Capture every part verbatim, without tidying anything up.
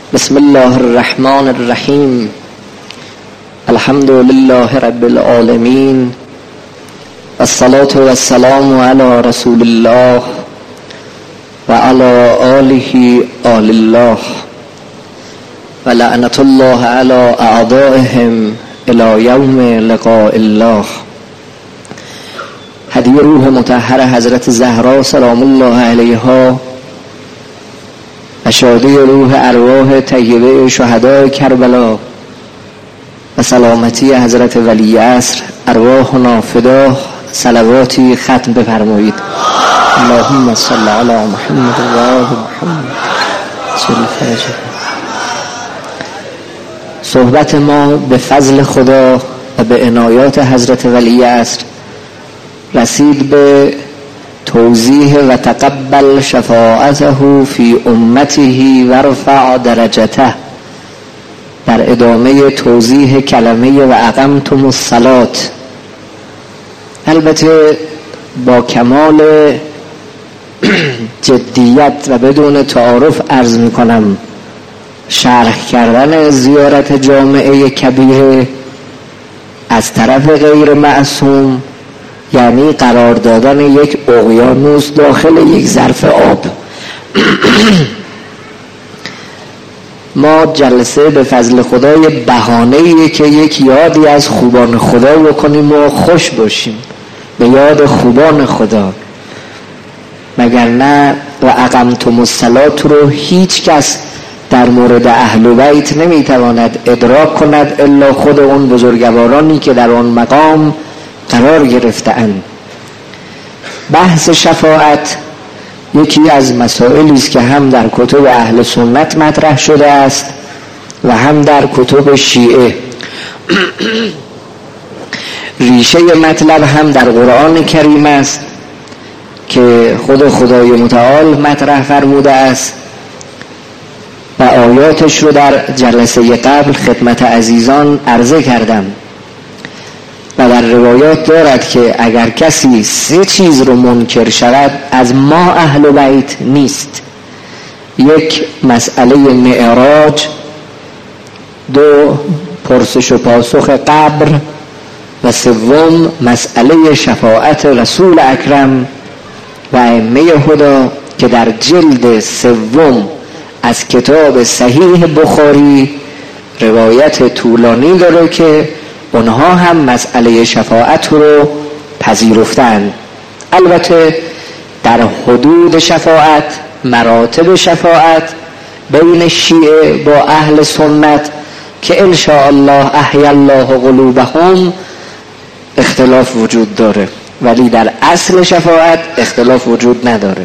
بسم الله الرحمن الرحیم. الحمد لله رب العالمین والصلاة والسلام علی رسول الله و علی آله آل الله و لعنت الله علی اعدائهم الی یوم لقاء الله. هدیه روح مطهر حضرت زهرا سلام الله علیها و شادی روح ارواح طیبه شهدای کربلا و سلامتی حضرت ولی عصر ارواحنا فدا. صلواتی ختم بفرمایید. اللهم صل علی محمد و آل محمد. صحبت ما به فضل خدا و به عنایات حضرت ولی عصر رسید به توضیح و تقبل شفاعته فی امته و رفع درجته، در ادامه توضیح کلمه و اقمتم الصلاة. البته با کمال جدیت و بدون تعارف عرض می کنم شرح کردن زیارت جامعه کبیره از طرف غیر معصوم یعنی قرار دادن یک اقیانوس داخل یک ظرف آب. ما جلسه به فضل خدای بهانه‌ایه که یک یادی از خوبان خدا بکنیم و خوش باشیم به یاد خوبان خدا، مگر نه و اقمتم الصلاة رو هیچ کس در مورد اهل بیت نمیتواند ادراک کند الا خود اون بزرگوارانی که در آن مقام قرار گرفته‌اند. بحث شفاعت یکی از مسائلی است که هم در کتب اهل سنت مطرح شده است و هم در کتب شیعه. ریشه مطلب هم در قرآن کریم است که خود خدای متعال مطرح فرموده است و آیاتش رو در جلسه قبل خدمت عزیزان عرضه کردم و در روایات دارد که اگر کسی سه چیز رو منکر شود از ما اهل بیت نیست. یک، مسئله معراج، دو، پرسش و پاسخ قبر و سوم مسئله شفاعت رسول اکرم و ائمه هدا که در جلد سوم از کتاب صحیح بخاری روایت طولانی داره که اونها هم مسئله شفاعت رو پذیرفتن. البته در حدود شفاعت، مراتب شفاعت بین شیعه با اهل سنت که ان شاء الله احیی الله قلوبهم اختلاف وجود داره، ولی در اصل شفاعت اختلاف وجود نداره.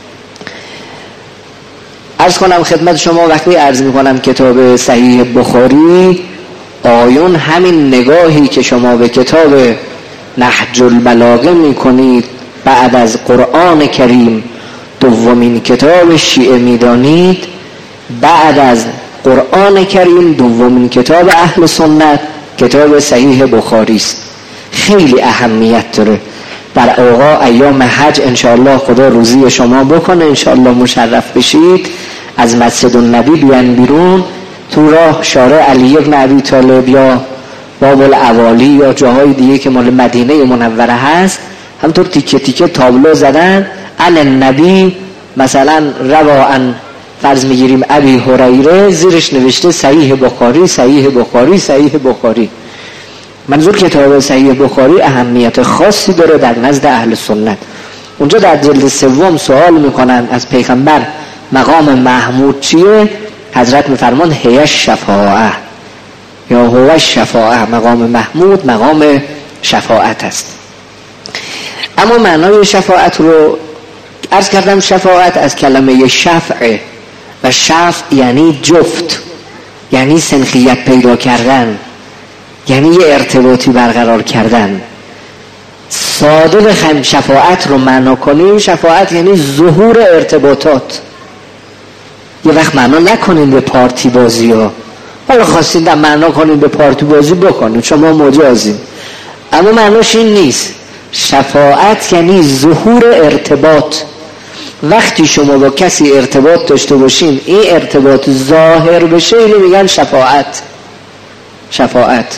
عرض کنم خدمت شما وقتی عرض میکنم کتاب صحیح بخاری، آیون همین نگاهی که شما به کتاب نهج البلاغه میکنید بعد از قرآن کریم دومین کتاب شیعه میدانید، بعد از قرآن کریم دومین کتاب اهل سنت کتاب صحیح بخاری است. خیلی اهمیت داره. در اوقات ایام حج انشاءالله خدا روزی شما بکنه، انشاءالله مشرف بشید، از مسجد النبی بیان بیرون تو راه شارع علی بن ابی طالب یا باب الاوالی یا جاهای دیگه که مال مدینه منوره هست همطور تیکه تیکه تابلو زدن علی النبی، مثلا روان فرض میگیریم ابی هریره، زیرش نوشته صحیح بخاری صحیح بخاری صحیح بخاری. منظور کتاب صحیح بخاری اهمیت خاصی داره در نزد اهل سنت. اونجا در جلد سوم سوال میکنن از پیغمبر مقام محمود چیه؟ حضرت میفرمان هی الشفاعه یا هو الشفاعه، مقام محمود مقام شفاعت است. اما معنای شفاعت رو عرض کردم، شفاعت از کلمه شفع و شفع یعنی جفت، یعنی سنخیت پیدا کردن، یعنی یه ارتباطی برقرار کردن. ساده بخوایم شفاعت رو معنا کنیم، شفاعت یعنی ظهور ارتباطات. یه وقت معنا نکنین به پارتی بازی ها، حالا خواستین در معنا کنین به پارتی بازی بکنین، شما مجازین، اما معناش این نیست. شفاعت یعنی ظهور ارتباط. وقتی شما با کسی ارتباط داشته باشین این ارتباط ظاهر بشه، اینو میگن شفاعت. شفاعت.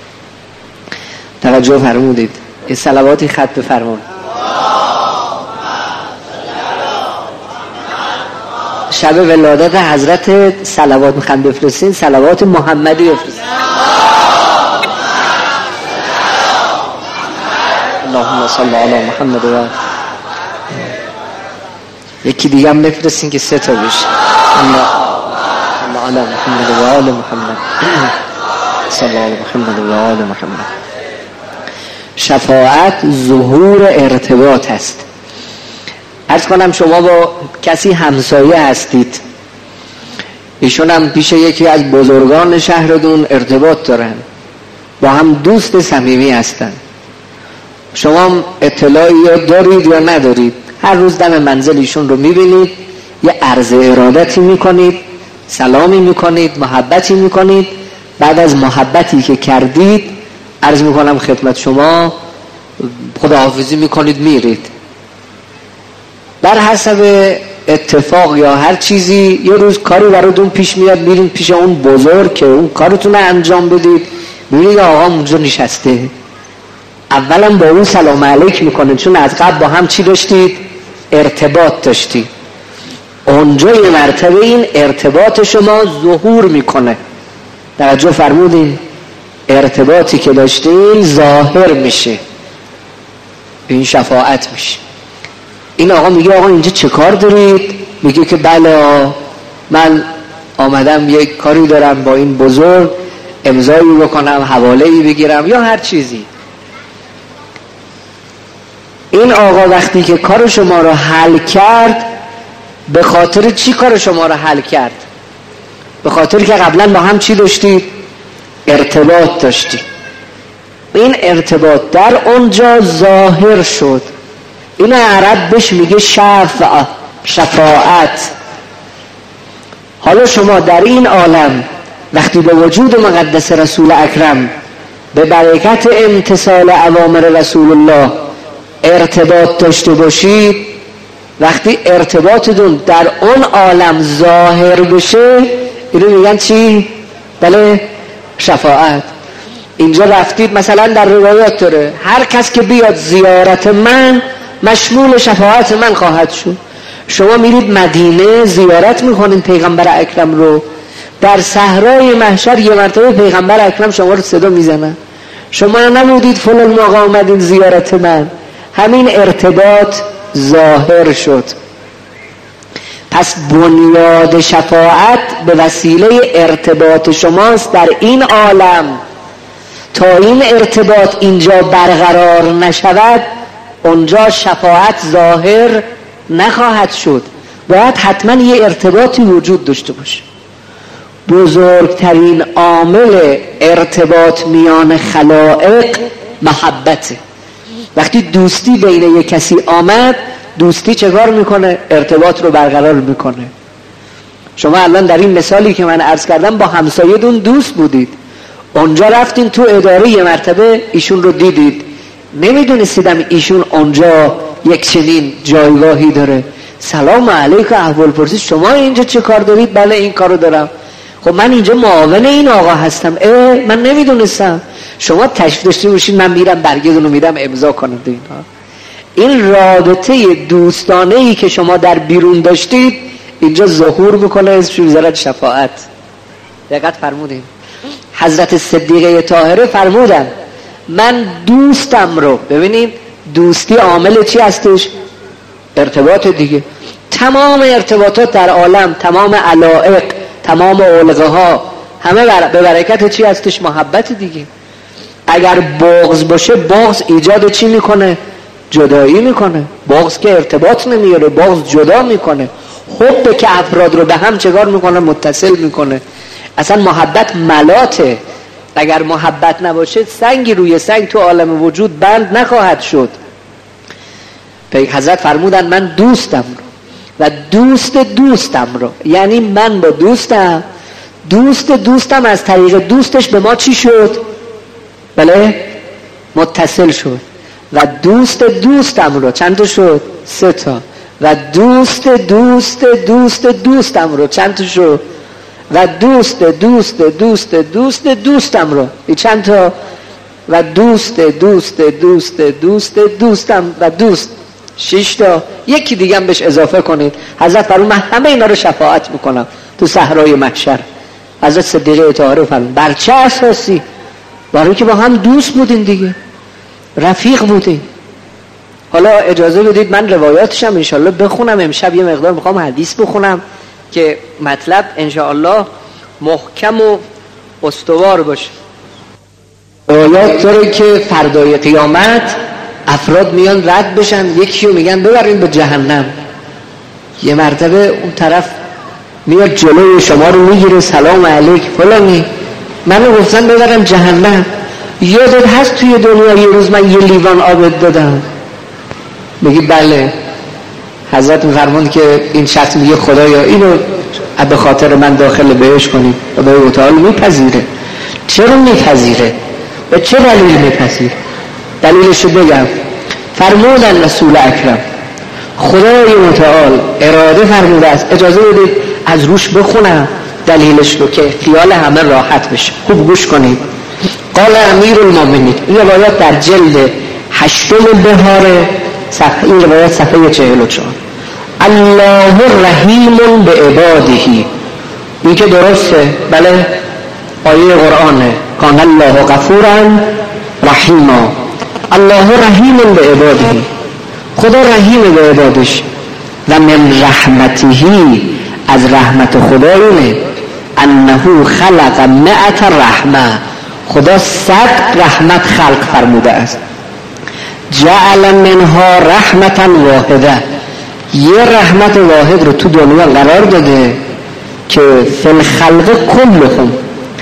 توجه فرمودید؟ این صلواتی خط بفرمایید. شب ولادت حضرت صلوات میخوام بفرستین، صلوات محمدی بفرستین. اللهم صل علی محمد و یکی دیگه هم بفرستین که سه تا بشه. الله علی محمد و آل محمد صلی الله علی محمد و آل محمد. شفاعت ظهور ارتباط است. عرض کنم شما با کسی همسایه هستید، ایشون هم پیش یکی از بزرگان شهرتون ارتباط دارن، با هم دوست صمیمی هستن. شما اطلاعی دارید یا ندارید؟ هر روز دم منزل ایشون رو میبینید، یه عرض ارادتی میکنید، سلامی میکنید، محبتی میکنید. بعد از محبتی که کردید عرض میکنم خدمت شما خداحافظی میکنید، میرید. در حسب اتفاق یا هر چیزی یه روز کاری براتون پیش میاد، میرین پیش اون بزرگ که اون کارتون رو انجام بدید، میبینید آقا اونجا نشسته. اولا با اون سلام علیک میکنید، چون از قبل با هم چی داشتید؟ ارتباط داشتید. اونجا یه مرتبه این ارتباط شما ظهور میکنه. توجه فرمودین؟ ارتباطی که داشتین ظاهر میشه، این شفاعت میشه. این آقا میگه آقا اینجا چه کار دارید؟ میگه که بله من آمدم یک کاری دارم با این بزرگ، امضایی بکنم، حواله‌ای بگیرم یا هر چیزی. این آقا وقتی که کار شما رو حل کرد، به خاطر چی کار شما رو حل کرد؟ به خاطر که قبلا با هم چی داشتید؟ ارتباط داشتید. این ارتباط در اونجا ظاهر شد. این عرب بهش میگه شفاعت. شفاعت. حالا شما در این عالم وقتی به وجود مقدس رسول اکرم به برکت امتثال اوامر رسول الله ارتباط داشته باشید، وقتی ارتباطتون در اون عالم ظاهر بشه، اینو میگن چی؟ بله، شفاعت. اینجا رفتید مثلا در روایات داره هر کس که بیاد زیارت من مشمول شفاعت من خواهد شد. شما میرید مدینه زیارت میکنین پیغمبر اکرم رو، در صحرای محشر یه مرتبه پیغمبر اکرم شما رو صدا میزنن، شما نمودید فلان موقع آمدین زیارت من. همین ارتباط ظاهر شد. پس بنیاد شفاعت به وسیله ارتباط شماست در این عالم. تا این ارتباط اینجا برقرار نشود، اونجا شفاعت ظاهر نخواهد شد. باید حتما یه ارتباطی وجود داشته باشه. بزرگترین عامل ارتباط میان خلائق محبته. وقتی دوستی بین یک کسی آمد، دوستی چه کار میکنه؟ ارتباط رو برقرار میکنه. شما الان در این مثالی که من عرض کردم با همسایه‌تون دوست بودید، اونجا رفتین تو اداره یه مرتبه ایشون رو دیدید، نمیدونستیدم ایشون اونجا یک چنین جایگاهی داره. سلام علیکم، احوال پرسید شما اینجا چه کار دارید؟ بله این کارو دارم. خب من اینجا معاون این آقا هستم. اه من نمیدونستم. شما تشریف داشته باشید من میرم برگتون رو میدم امضا کنید. اینها این رابطه دوستانه ای که شما در بیرون داشتید اینجا ظهور میکنه، اسمش میذارن شفاعت. دقت فرمودین؟ حضرت صدیقه طاهره فرمودن من دوستم رو، ببینید دوستی عامل چی هستش؟ ارتباط دیگه. تمام ارتباطات در عالم، تمام علائق، تمام علقه ها همه به برکت چی هستش؟ محبت دیگه. اگر بغض باشه، بغض ایجاد چی میکنه؟ جدایی میکنه. بغض که ارتباط نمیاره، بغض جدا میکنه. حب که افراد رو به هم چگار میکنه؟ متصل میکنه. اصلا محبت ملاته. اگر محبت نباشه سنگی روی سنگ تو عالم وجود بند نخواهد شد. پیغمبر حضرت فرمودن من دوستم رو و دوست دوستم رو، یعنی من با دوستم، دوست دوستم از طریق دوستش به ما چی شد؟ بله متصل شد. و دوست دوستم رو چند تا شد؟ سه تا. و دوست دوست دوست دوستم رو، چند تا شو؟ و دوست دوست دوست دوست دوستم رو، این چند تا؟ و دوست دوست دوست دوست دوستم و دوست، شش تا. یکی دیگه هم بهش اضافه کنید. حضرت فرمود من همه اینا رو شفاعت میکنم تو صحرای محشر. حضرت صدیقه طاهره فرمود بر چه اساسی؟ برای که با هم دوست بودین دیگه، رفیق بودین. حالا اجازه بدید من روایاتشم انشالله بخونم. امشب یه مقدار میخوام حدیث بخونم که مطلب انشاءالله محکم و استوار باشه. روایات داره که فردای قیامت افراد میان رد بشن، یکی رو میگن ببرین به جهنم، یه مرتبه اون طرف میاد جلوی شما رو میگیره، سلام علیک فلانی، منو گفتن ببرم جهنم، یادت هست توی دنیا یه روز من یه لیوان آب دادم؟ میگی بله. حضرت میفرماند که این شخص میگه خدایا اینو به خاطر من داخل بهش کنید. خدای تعالی میپذیره. چرا میپذیره؟ و چه دلیل میپذیره؟ دلیلشو بگم. فرمودن رسول اکرم خدای متعال اراده فرموده است، اجازه بدید از روش بخونم دلیلش رو که خیال همه راحت بشه. خوب گوش کنید. قال امیر المؤمنین، این روایات در جلد هشتم بهار، صفحه این روایت صفحه چهل و چهار. الله رحیم به عباده، این که درسته، بله آیه قرآنه، کان الله غفورا رحیما. الله رحیم به عباده، خدا رحیم به عبادش. و من رحمتهی، از رحمت خدا اینه، انه خلق مئة رحمه، خدا صد رحمت خلق فرموده است. جعل منها رحمتا واحده، یه رحمت واحد رو تو دنیا قرار داده که فی الخلق کلهم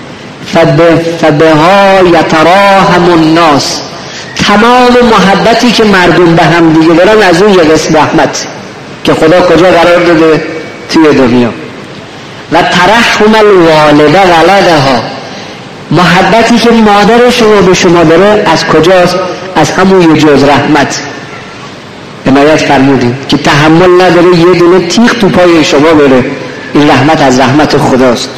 فبها یتراحم الناس، تمام محبتی که مردم به هم دیگه دارن از اون یه قسم رحمت که خدا کجا قرار داده؟ توی دنیا. و ترحم الوالده ولدها، محبتی که مادر شما به شما داره از کجاست؟ از همون یه جز رحمت. عنایت فرمودیم که تحمل نداره یه دونه تیغ تو پای شما بره، این رحمت از رحمت خداست.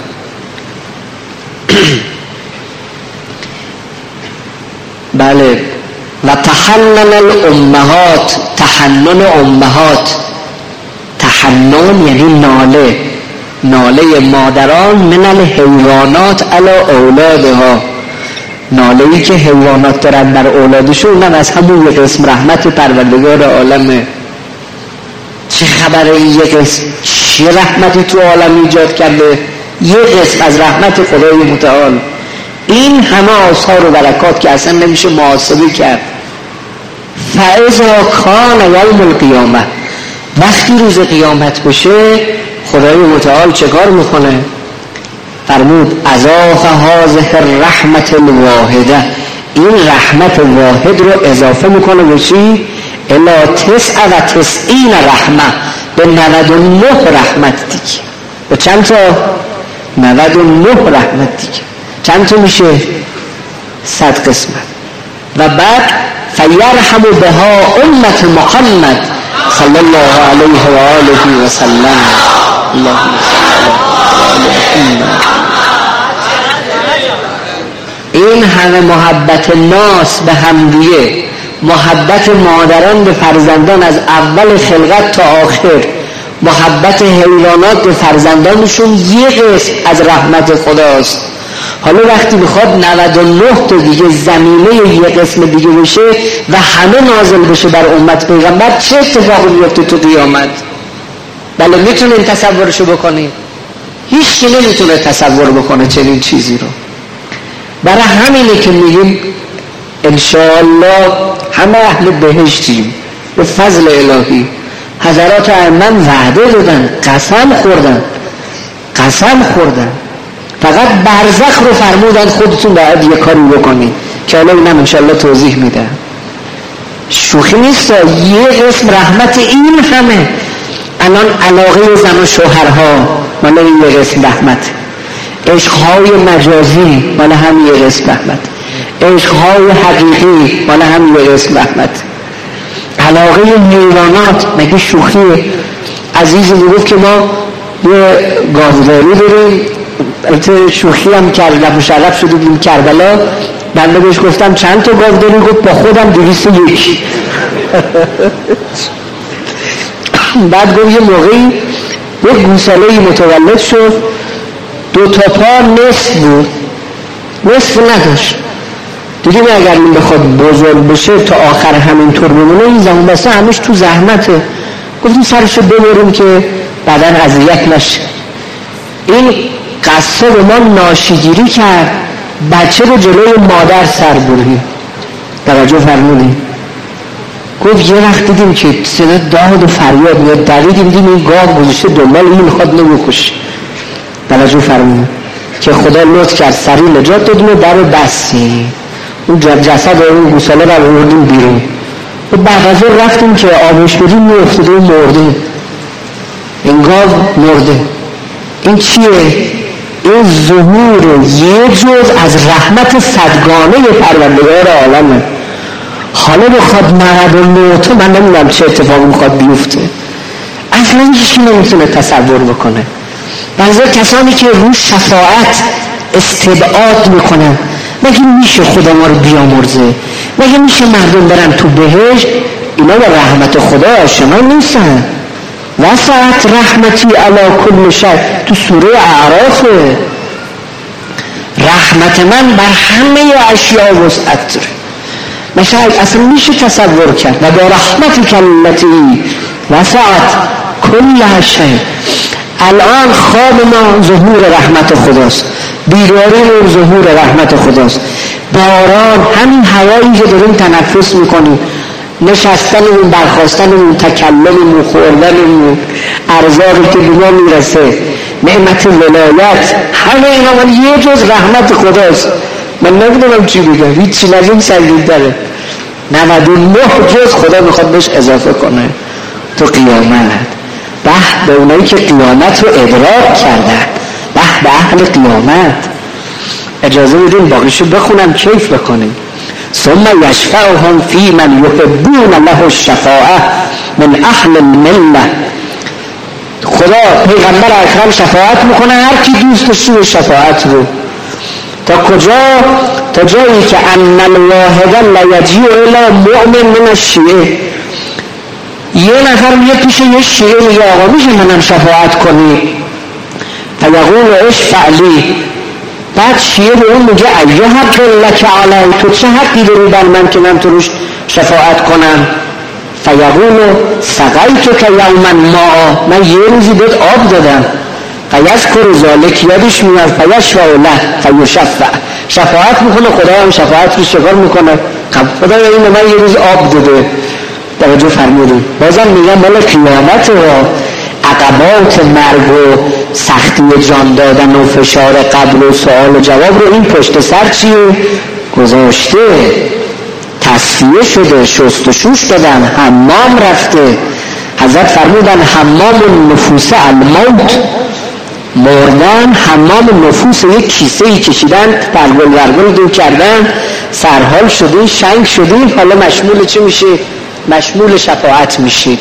بله. و تحنن الامهات، تحنن امهات، تحنن یعنی ناله، ناله مادران من الحیوانات علی اولادها، ناله‌ای که حیوانات دارن بر اولادشون، اونم از همون یه قسم رحمت پروردگار عالمه. چه خبره این یه قسم؟ چه رحمتی تو عالم ایجاد کرده؟ یه قسم از رحمت خدای متعال. این همه آثار و برکات که اصلا نمیشه محاسبه کرد. فاذا کان یوم القیامه، وقتی روز قیامت بشه خدای متعال چه کار میکنه؟ فرمود اضاف هذه الرحمت الواحده، این رحمت واحد رو اضافه میکنه به چی؟ الی تسع و تسعین رحمه، به نود و نه رحمت دیگه. به چند تا؟ نود و نه رحمت دیگه. چند تا میشه؟ صد قسمت. و بعد فیرحم بها امت محمد صلی الله علیه و آله و سلم. اللهم صل. این همه محبت ناس به همدیگه، محبت مادران به فرزندان از اول خلقت تا آخر، محبت حیوانات به فرزندانشون یه قسم از رحمت خداست. حالا وقتی میخواد نود و نه تا دیگه زمینه یه قسم دیگه بشه و همه نازل بشه بر امت پیغمبر، چه اتفاقی میفته تو قیامت؟ بله میتونین تصورشو بکنین؟ هیچ کی نمیتونه تصور بکنه چنین چیزی رو. برای همینه که میگیم انشاءالله همه اهل بهشتیم به فضل الهی. حضرات ائمه وعده دادن، قسم خوردن، قسم خوردن، فقط برزخ رو فرمودن خودتون باید یه کاری بکنید که حالا اینم انشاءالله توضیح میدم. شوخی نیست. یه قسم رحمت این همه. الان علاقه زن و شوهرها مال این یه قسم رحمت، عشقهای مجازی مال هم یه قسم رحمت، عشقهای حقیقی مال هم یه قسم رحمت. علاقه حیوانات مگه شوخیه؟ عزیزی میگفت که ما یه گاوداری داریم، البته شوخی هم کرد، لب و شرف شده بودیم کربلا، بنده بهش گفتم چند تا گاو داری؟ گفت با خودم دویست و یک. بعد گفت یه موقعی یک گوساله‌ای متولد شد، دو تا پا نصف بود، نصف نداشت. دیدیم اگر این بخواد بزرگ بشه تا آخر همینطور بمونه این زمان بسته همش تو زحمته. گفتیم سرشو ببریم که بدن اذیت نشه. این قصه به ما ناشیگیری کرد، بچه رو جلوی مادر سر برید. توجه فرمودیم؟ گفت یه وقت دیدیم که صدا داد و فریاد میاد، دویدیم دیدیم این گاو گذاشته دنبال این میخواد نمیکشه. توجه فرمودیم که خدا لطف کرد سریع نجات دادیم و در بستی اون جسد اون گوساله رو آوردیم بیرون و بعد از اون رفتیم که آبش بدیم میافتاده و مرده. این گاو مرده. این چیه؟ این ظهور یه جز از رحمت صدگانه پروردگار عالمه. حالا بخواد مرد و موت من نمیدونم چه اتفاقی میخواد بیفته، اصلا هیچ نمیتونه تصور بکنه. بعضی کسانی که روش شفاعت استبعاد میکنن، مگه میشه خدا ما رو بیامرزه؟ مگه میشه مردم برن تو بهشت؟ اینا با رحمت خدا آشنا نیستن. وسعت رحمتی علی کل شیء، تو سوره اعراف، رحمت من بر همه اشیاء وسعت داره. مثلا اصلا میشه تصور کرد و با رحمتی کلتی وسعت کل شیء. الان خواب ما ظهور رحمت خداست، بیداری رو ظهور رحمت خداست، باران، همین هوایی که داریم تنفس میکنیم، نشستنمون، برخاستنمون، تکلممون، خوردنمون، ارزاقی که به ما میرسه، نعمت ولایت، همه اینا من یه جز رحمت خداست. من نمیدونم چی بگم، هیچ چیز از این سنگین داره. نود و نه جز خدا میخواد بهش اضافه کنه تو قیامت. به به اونایی که قیامت رو ادراک کردن، به به اهل قیامت. اجازه بدین باقیشو بخونم کیف بکنیم. ثم یشفعهم فی من یحبون له الشفاعه من اهل المله. خدا پیغمبر اکرم شفاعت میکنه هر کی دوست داشته شفاعت رو. تا کجا؟ تا جایی که ان الواحد لا یجیء الی مؤمن من الشیعه. یه نفر میاد پیش یه شیعه میگه آقا میشه منم شفاعت کنی؟ فیقول اشفع لی. بعد شیعه به اون میگه ایها حق لک علی، تو چه حقی داری بر من که من تو روش شفاعت کنم؟ فیقول سقیتک یوما ماء، من یه روزی بهت آب دادم. فیذکر ذلک، یادش میاد. فیشفع له فیشفع، شفاعت میکنه، خدا هم شفاعت رو شکر میکنه. خدا اینو من یه روز آب داده. توجه فرمودید؟ بازم میگم مال قیامت و عقبات مرگ و سختی جان دادن و فشار قبر و سوال و جواب رو این پشت سر چی گذاشته؟ تصفیه شده، شست و شوش دادن، حمام رفته. حضرت فرمودن حمام النفوس الموت، مردن حمام نفوس، یک کیسه ای کشیدن، پرگل ورگل دو کردن، سرحال شده، شنگ شده، حالا مشمول چه میشه؟ مشمول شفاعت میشید.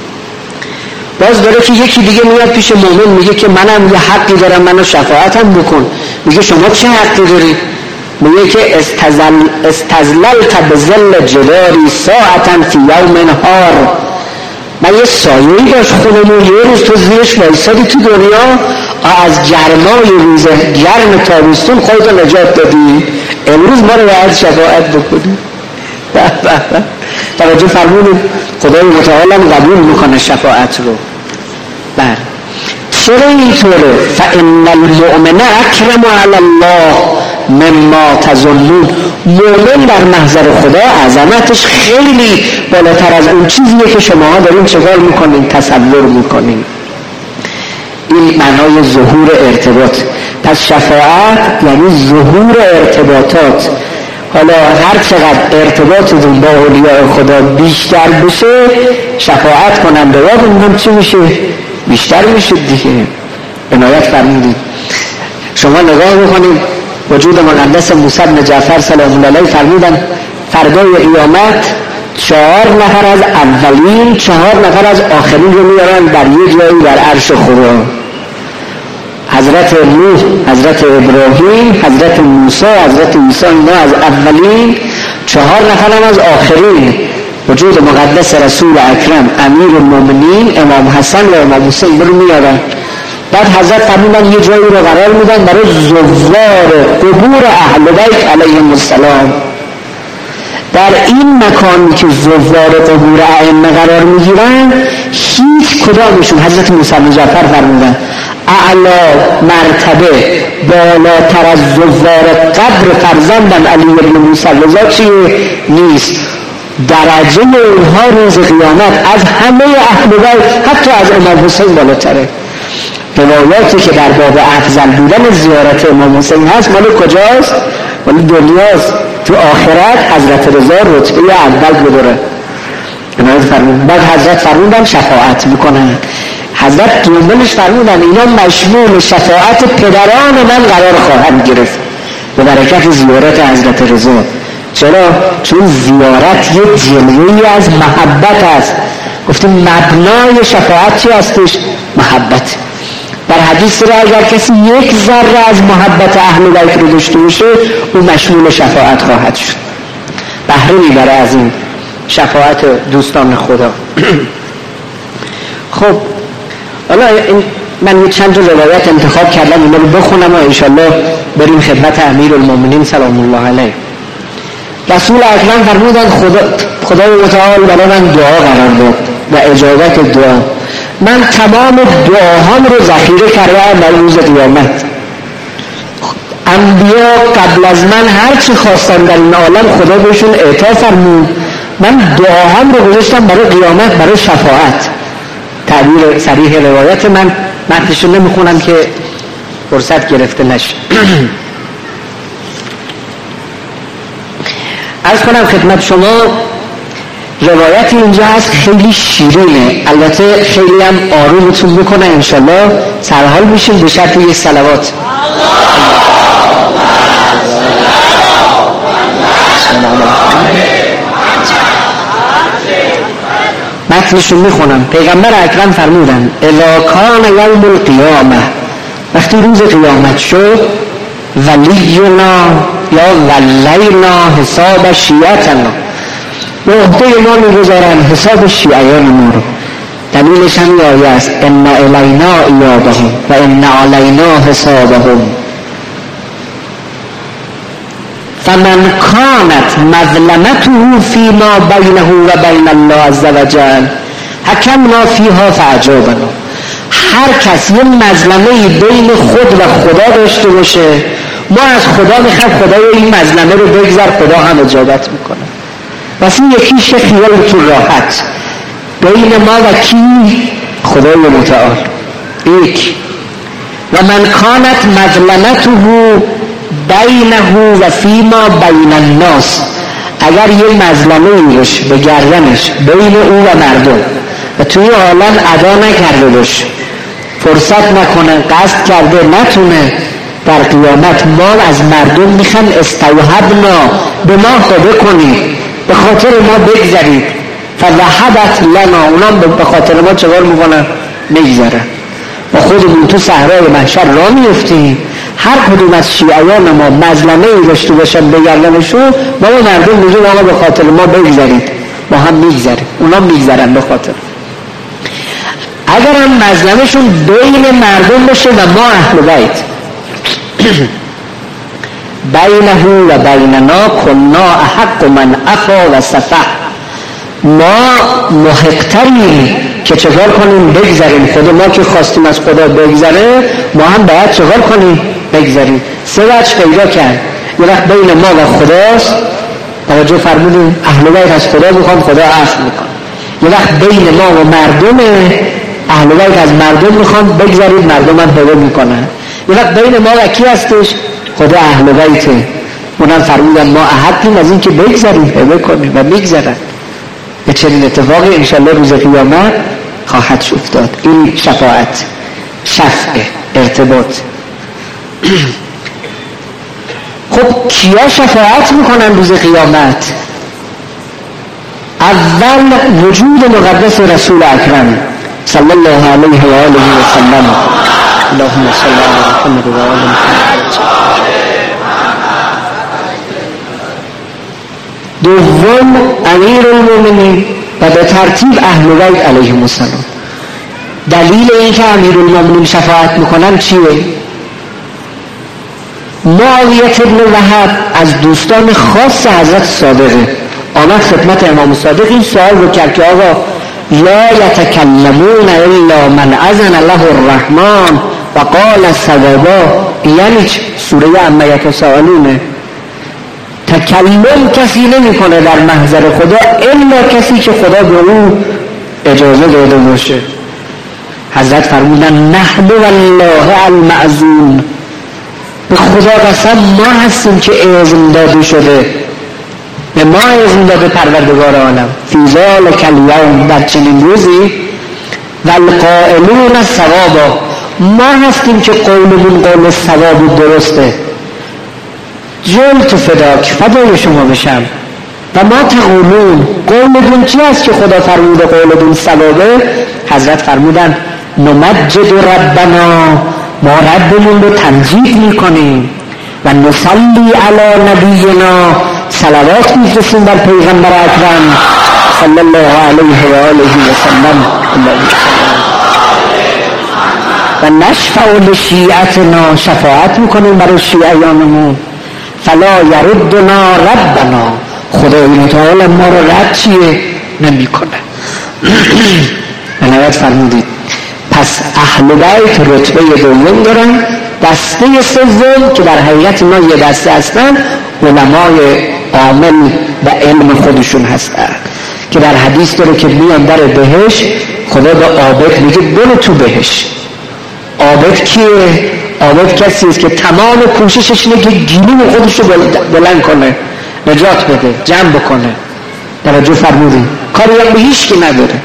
باز داره که یکی دیگه میاد پیش مومن میگه که منم یه حقی دارم، منو شفاعتم بکن. میگه شما چه حقی داری؟ میگه که استزل استزللت بظل جداری ساعتا فی یوم نهار. من یه سایه‌ای داشت خودمون، یه روز تو زیرش وایسادی تو دنیا، از گرمای روز گرم تابستون خودتو نجات دادی، امروز ما رو باید شفاعت بکنی. توجه فرمودید؟ خدای متعال هم قبول میکنه شفاعت رو. بله چرا اینطوره؟ فإن المؤمن اکرم علی الله مما تظنون. مؤمن در محضر خدا عظمتش خیلی بالاتر از اون چیزیه که شما دارین چکار میکنین، تصور میکنین. این معنای ظهور ارتباط. پس شفاعت یعنی ظهور ارتباطات. حالا هر چقدر ارتباطتون با اولیاء خدا بیشتر بشه، شفاعت کننده ها هم چی میشه؟ بیشتر میشه دیگه. عنایت فرمودید. شما نگاه بکنید وجود مقدس موسی بن جعفر سلام الله علیه فرمودن فردای قیامت چهار نفر از اولین، چهار نفر از آخرین رو میارن در یک جایی در عرش خدا. حضرت نوح، حضرت ابراهیم، حضرت موسی، حضرت عیسی، اینا از اولین، چهار نفر هم از آخرین. وجود مقدس رسول اکرم امیر المؤمنین امام حسن و امام حسین رو میارن. بعد حضرت فرمودن یه جایی رو قرار میدن برای زوار قبور اهل بیت علیهم السلام. در این مکانی که زوار قبور ائمه قرار میگیرن هیچ کدامشون، حضرت موسی بن جعفر فرمودن اعلی مرتبه بالاتر از زوار قبر فرزندم علی بن موسی رضا چیه؟ نیست. درجه اونها روز قیامت از همه اهل بیت حتی از امام حسین بالاتره. روایاتی که در باب افضل بودن زیارت امام حسین هست مال کجاست؟ مال دنیاست. تو آخرت حضرت رضا رتبه اول بداره. بعد حضرت فرمودن شفاعت میکنن. حضرت دومنش فرمودن اینا مشمول شفاعت پدران من قرار خواهند گرفت به برکت زیارت حضرت رضا. چرا؟ چون زیارت یه جلوه‌ای از محبت است. گفتیم مبنای شفاعت چی هستش؟ محبت. در حدیث را اگر کسی یک ذره از محبت اهل بیت رو داشته باشه او مشمول شفاعت خواهد شد. بهره میبره از این شفاعت دوستان خدا. خب حالا من چند تا روایت انتخاب کردم اینا رو بخونم و انشالله بریم خدمت امیر المؤمنین سلام الله علیه. رسول اکرم فرمودند خدا خدای متعال برای من دعا قرار داد و اجابت دعا. من تمام دعاهام رو ذخیره کردم برای روز قیامت. انبیا قبل از من هر چی خواستن در این عالم خدا بهشون اعطا فرمود. من دعاهام رو گذاشتم برای قیامت، برای شفاعت. تعبیر صریح روایت من متنشو نمیخونم که فرصت گرفته نشه. عرض کنم خدمت شما روایت اینجا هست خیلی شیرینه، البته خیلی هم آرومتون بکنه انشالله سرحال میشیم به شرط یک صلوات. متنشون میخونم. پیغمبر اکرم فرمودن اذا کان یوم القیامه، وقتی روز قیامت شد، ولینا یا ولینا حساب شیعتنا، به عهده ما میگذارن حساب شیعیان ما رو. دلیلش هم آیه است ان الینا ایابهم و ان علینا حسابهم. فمن کانت مظلمته فیما بینه و بین الله عز وجل حکمنا فیها فاجابنا. هر کس یه مظلمه بین خود و خدا داشته باشه، ما از خدا میخوام خدای این مظلمه رو بگذار، خدا هم اجابت میکنه. واسه یکیش خیال تو راحت بین ما و کی؟ خدای متعال. یک و من کانت مظلمته بینه و فیما بین الناس، اگر یه مظلمه باشه به گردنش بین او و مردم و توی عالم ادا نکرده باشه، فرصت نکنه، قصد کرده نتونه، در قیامت ما از مردم میخوان استوهبنا، به ما خدا کنید، به خاطر ما بگذارید. فذهبت لنا، اونام به خاطر ما چه کار میکنن؟ میگذارن. با خودمون تو صحرای محشر راه میفتیم، هر کدوم از شیعیان ما مظلمه ای داشته باشن به گردنشون، ما به مردم میگیم آقا به خاطر ما بگذارید، ما هم میگذاریم، اونا میگذارن به خاطر. اگر هم مظلمشون بین مردم باشه و ما اهل بیت بینه و بیننا کنا احق من عفا و صفح، ما محق‌تریم که چکار کنیم؟ بگذاریم. خدا ما که خواستیم از خدا بگذاره، ما هم باید چکار کنیم؟ بگذاریم. سه وجه پیدا کرد. یه وقت بین ما و خداست، توجه فرمودیم اهل بیت از خدا میخوان، خدا عفو میکنه. یه وقت بین ما و مردمه، اهل بیت از مردم میخوان بگذارید، مردم هم هوا میکنن. یه وقت بین ما و کی هستش؟ خدا اهل بیته. اونم فرمودن ما احقیم از این که بگذاریم، هوا کنیم و میگذارن. به چنین اتفاقی انشالله روز قیامت خواهد افتاد. این شفاعت، شفع، ارتباط. خب کیا شفاعت میکنن روز قیامت؟ اول وجود مقدس رسول اکرم صلی الله علیه و آله و سلم. اللهم صل علی محمد و آل محمد. دوم امیر المؤمنین و به ترتیب اهل بیت علیهم السلام. دلیل این که امیر المؤمنین شفاعت میکنن چیه؟ معاویه ابن وهب از دوستان خاص حضرت صادقه، آمد خدمت امام صادق این سوال رو کرد که آقا لا یتکلمون الا من اذن له الرحمن و قال صوابا، یعنی سوره عما یتساءلونه. تکلم کسی نمی کنه در محضر خدا الا کسی که خدا به او اجازه داده باشه. حضرت فرمودن نحن والله المعزون، به خدا قسم ما هستیم که اذن داده شده، به ما اذن داده پروردگار عالم. فی ذلک الیوم، در چنین روزی، والقائلون صوابا، ما هستیم که قولمون قول صواب درسته. جلت فداک، فدای شما بشم. و ما تقولون، قولتون چی است که خدا فرموده قولتون صوابه؟ حضرت فرمودن نمجد ربنا، ما ربمون رو تمجید میکنیم و نصلی علی نبینا، صلوات میفرستیم بر پیغمبر اکرم صلی الله علیه و آله و سلم. و نشفع لشیعتنا، شفاعت میکنیم برای شیعیانمون. فلا یردنا ربنا، خدای متعال ما رو رد چیه؟ نمی کنه. نهایت فرمودید پس اهل بیت رتبه دوم دارن. دسته سوم که در حقیقت ما یه دسته هستن، علمای عامل و علم خودشون هستن که در حدیث داره که میان در بهش، خدا به عابد میگه برو تو بهش. عابد کیه؟ عابد کسی است که تمام کوششش اینه که گلیم خودش رو بلند کنه، نجات بده، جمع بکنه. توجه فرمودین؟ کاری هم به هیچ کی نداره.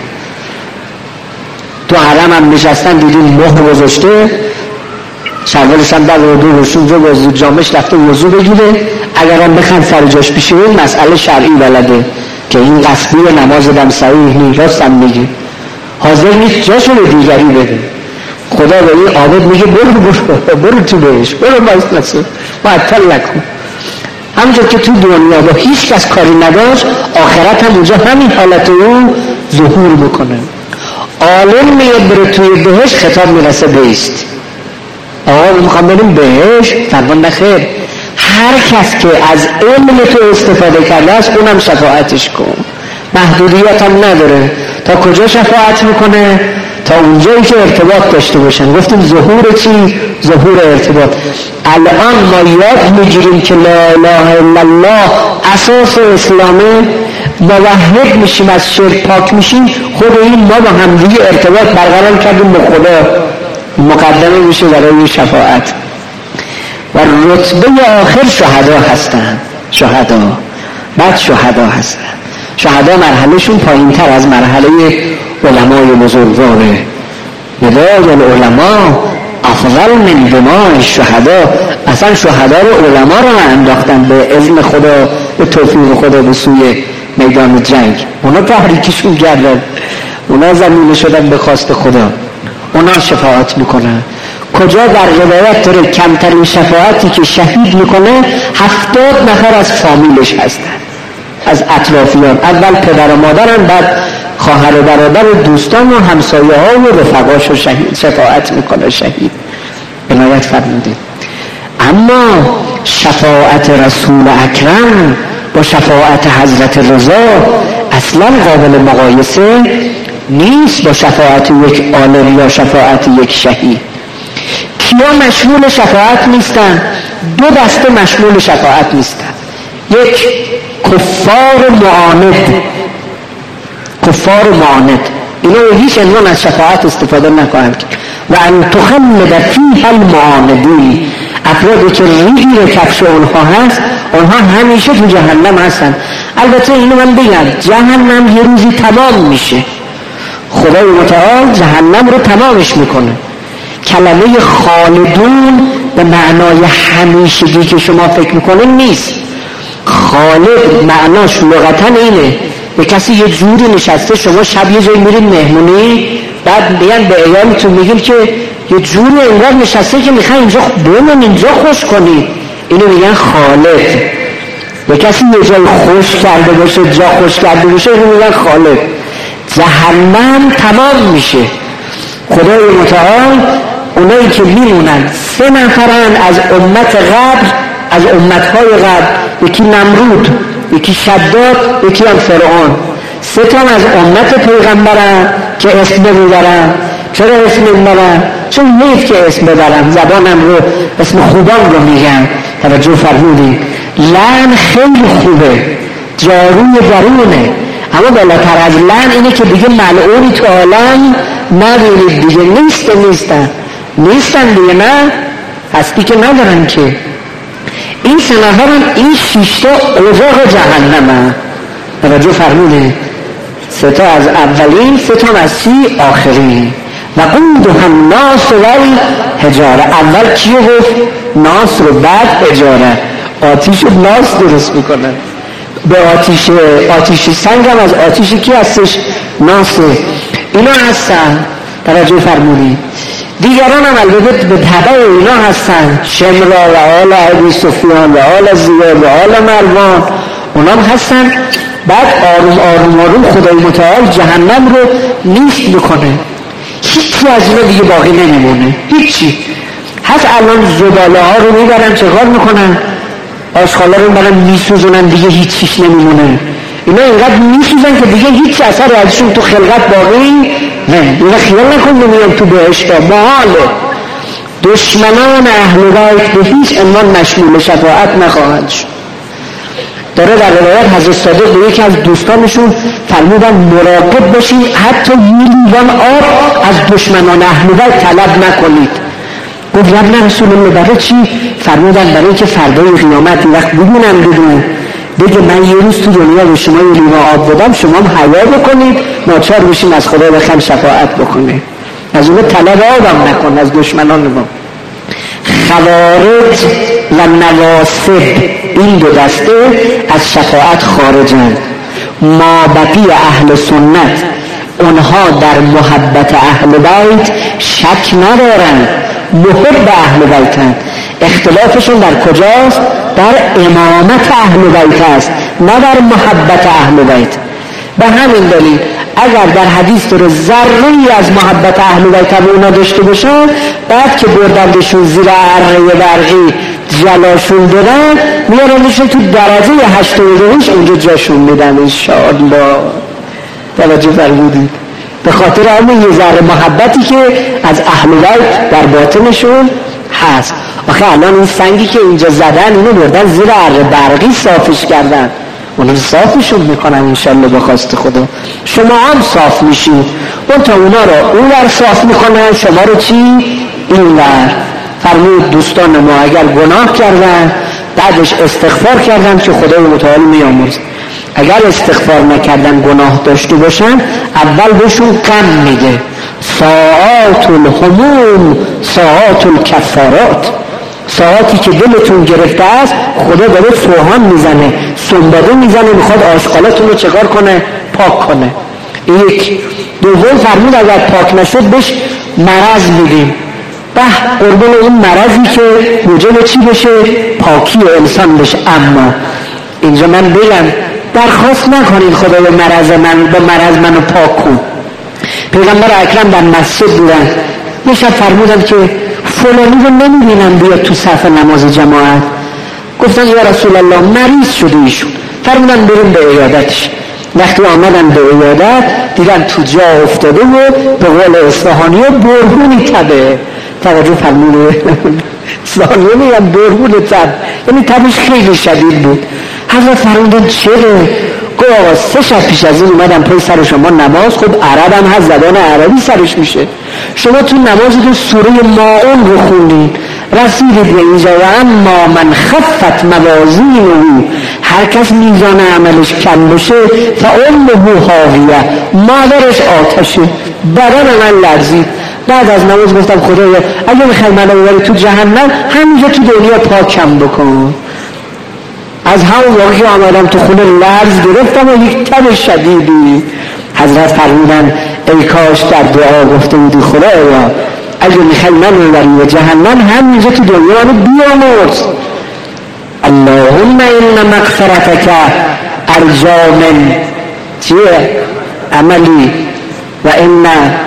تو حرم هم نشستن دیدین مهر گذاشته، شلوارش هم در وضو روشون جو وضو جامش رفته وضو بگیره. اگر هم بخند سر جاش پیشه این مسئله شرعی بلده که این قصدی نماز دم صحیح نیست، راست هم میگه، حاضر نیست جاشو به دیگری بده. خدا به این عابد میگه برو برو برو تو بهش، برو باید نسو معطل نکن. همونجور که تو دنیا با هیچ کس کاری نداشت، آخرت هم اونجا همین حالت او ظهور بکنه. عالم میاد بره توی بهش، خطاب میرسه بیست. آقا میخوام بریم بهش، فرمان نخیر، هر کس که از علم تو استفاده کرده است اونم شفاعتش کن. محدودیت هم نداره. تا کجا شفاعت میکنه؟ تا اونجایی که ارتباط داشته باشن. گفتیم ظهور چی؟ ظهور ارتباط. الان ما یاد میگیریم که لا اله الا الله اساس اسلامه، موحد میشیم، از شرک پاک میشیم، خود این ما با همدیگه ارتباط برقرار کردیم با خدا، مقدمه میشه برای شفاعت. و رتبه آخر شهدا هستن. شهدا بعد شهدا هستن. شهدا مرحله شون پایین تر از مرحله علمای بزرگواره. ندای العلماء افضل من دماء شهدا. اصلا شهدا رو علما رو انداختن به اذن خدا، به توفیق خدا به سوی میدان جنگ. اونا تحریکشون کردن، اونا زمینه شدن به خواست خدا، اونا شفاعت میکنن. کجا در روایت داره کمترین شفاعتی که شهید میکنه هفتاد نفر از فامیلش هستن، از اطرافیان. اول پدر و مادرن، بعد خواهر و برادر و دوستان و همسایه ها و رفقاش رو شهید شفاعت میکنه شهید. عنایت فرمودید. اما شفاعت رسول اکرم با شفاعت حضرت رضا اصلا قابل مقایسه نیست با شفاعت یک عالم یا شفاعت یک شهید. کیا مشمول شفاعت نیستن؟ دو دسته مشمول شفاعت نیستن. یک کفار معاند. کفار معاند اینا هیچ عنوان از شفاعت استفاده نکنند. و ان تخلد فیها المعاندین، افرادی که ریگی کفش اونها هست، اونها همیشه تو جهنم هستن. البته اینو من بگم، جهنم یه روزی تمام میشه، خدای متعال جهنم رو تمامش میکنه. کلمه خالدون به معنای همیشگی که شما فکر میکنید نیست. خالد معناش لغتاً اینه، به کسی یه جوری نشسته، شما شب یه جایی میرین مهمونی، بعد میگن به ایالتون میگیم که یه جوری انگار نشسته که میخوان اینجا بمون، اینجا خوش کنید، اینو میگن خالق. به کسی یه جای خوش کرده باشه، جا خوش کرده باشه، اینو میگن خالق. جهنم تمام میشه. خدای متعال اونایی که میمونن سه نفرن از امت قبل، از امتهای قبل، یکی نمرود، یکی شداد، یکی هم فرعون. سه تا از امت پیغمبرن که اسم میبرن. چرا اسم میبرن؟ چون نیست که اسم ببرن، زبانم رو اسم خوبان رو میگن. توجه فرمودید؟ لعن خیلی خوبه، جاروی درونه، اما بالاتر از لعن اینه که دیگه ملعونی تو عالم نبینید دیگه. نیست نیستن نیستن دیگه، نه هستی که ندارن که. این سه نفرم این شیشتا اوزاق جهنمه. توجه فرموده؟ سه تا از اولین، سه تا از سی آخرین. و قودها الناس والحجاره. اول کیو گفت؟ ناس رو، بعد حجاره. آتیش و ناس درست میکنن. به آتیش آتیش سنگ هم از آتیش کی هستش؟ ناسه. اینا هستن. توجه فرمودی؟ دیگران هم البته به تبع اینا هستن، شمرا و آل ابی سفیان و آل زیاد و آل مروان، اونا هم هستن. بعد آروم آروم آروم خدای متعال جهنم رو نیست میکنه. هیچی از اینا دیگه باقی نمیمونه، هیچی. هست الان زباله ها رو میبرن چه کار میکنن؟ آشغالا رو میبرن میسوزونن، دیگه هیچیش نمیمونه. اینا اینقدر میسوزن که دیگه هیچ اثر ازشون تو خلقت باقی نه. اینا خیال نکن نمیان تو بهشتا، محاله. دشمنان اهل بیت به هیچ عنوان مشمول شفاعت نخواهند شد. داره در روایت حضرت صادق به یکی از دوستانشون فرمودن مراقب باشید حتی یه لیوان آب از دشمنان اهل بیت طلب نکنید. گفت ابن رسول الله برای چی؟ فرمودن برای اینکه فردای قیامت وقت ببینم بدون بگه من یه روز تو دنیا به شما یه لیوان آب دادم، شما هم حیا بکنید، ناچار بشین از خدا بخواید شفاعت بکنه. از اون طلب آبم نکن از دشمنان ما. خوارج و نواصب این دو دسته از شفاعت خارجند. ما بقی اهل سنت اونها در محبت اهل بیت شک ندارند، محب اهل بیتند. اختلافشون در کجاست؟ در امامت اهل بیت است، نه در محبت اهل بیت. به همین دلیل اگر در حدیث داره ذره‌ای از محبت اهل بیت هم اونا داشته باشن، بعد که بردندشون زیر اره برقی جلاشون دارن، میارنشون تو درجه هشت و دوش اونجا جاشون میدن انشاءالله. توجه فرمودید؟ به خاطر همین یه ذره محبتی که از اهل بیت در باطنشون هست. آخه الان این سنگی که اینجا زدن اینو بردن زیر اره برقی صافش کردن، اونو صافشون میکنن انشالله به خواست خدا. شما هم صاف میشید، اون تا اونا رو اون ور صاف میکنن، شما رو چی؟ این ور. فرمود دوستان ما اگر گناه کردن بعدش استغفار کردن که خدای متعال میامرزه. اگر استغفار نکردن گناه داشته باشن اول بهشون غم میده. ساعات الهموم ساعات الکفارات. ساعتی که دلتون گرفته است خدا داره سوهان میزنه، سنباده میزنه، میخواد آشغالتون رو چکار کنه؟ پاک کنه. یک. دوم فرمود اگر پاک نشد بهش مرض میدیم. به قربان این مرضی که موجب چی بشه؟ پاکی انسان بشه. اما اینجا من بگم درخواست نکنید خدای مرض من با مرض منو پاک کن. پیغمبر اکرم در مسجد بودن، یه شب فرمودن که فلانی رو نمیبینم بیاد تو صف نماز جماعت. گفتن یا رسول الله مریض شده ایشون. فرمودن بریم به عیادتش. وقتی آمدن به عیادت دیدن تو جا افتاده و به قول اصفهانی ها برهونی تبه. توجه فرموده اصفهانی میگن برهون تب، یعنی تبش خیلی شدید بود. حضرت فرمودن چرا؟ گوه سه شب پیش از این اومدم پای سر شما نماز، خب عرب هم هست، زبان عربی سرش میشه. شما تو نماز تو سوره ماعون رو خوندین، رسیدید به اینجا و اما من خفت موازینه، هر کس میزان عملش کم بشه فامه هاویه، مادرش آتشه. بدن من لرزید. بعد از نماز گفتم خدایا اگه میخوای منو ببری تو جهنم همینجا تو دنیا پاکم بکن. از همون موقع که آمدم تو خونه لرز گرفتم و یک تب شدیدی. حضرت فرمودن ای کاش در دعا گفته بودی خدایا اگه میخوای من ببری به جهنم همینجا تو دنیا رو بیامرز. اللهم ان مغفرتک ارجا من چیه عملی و ان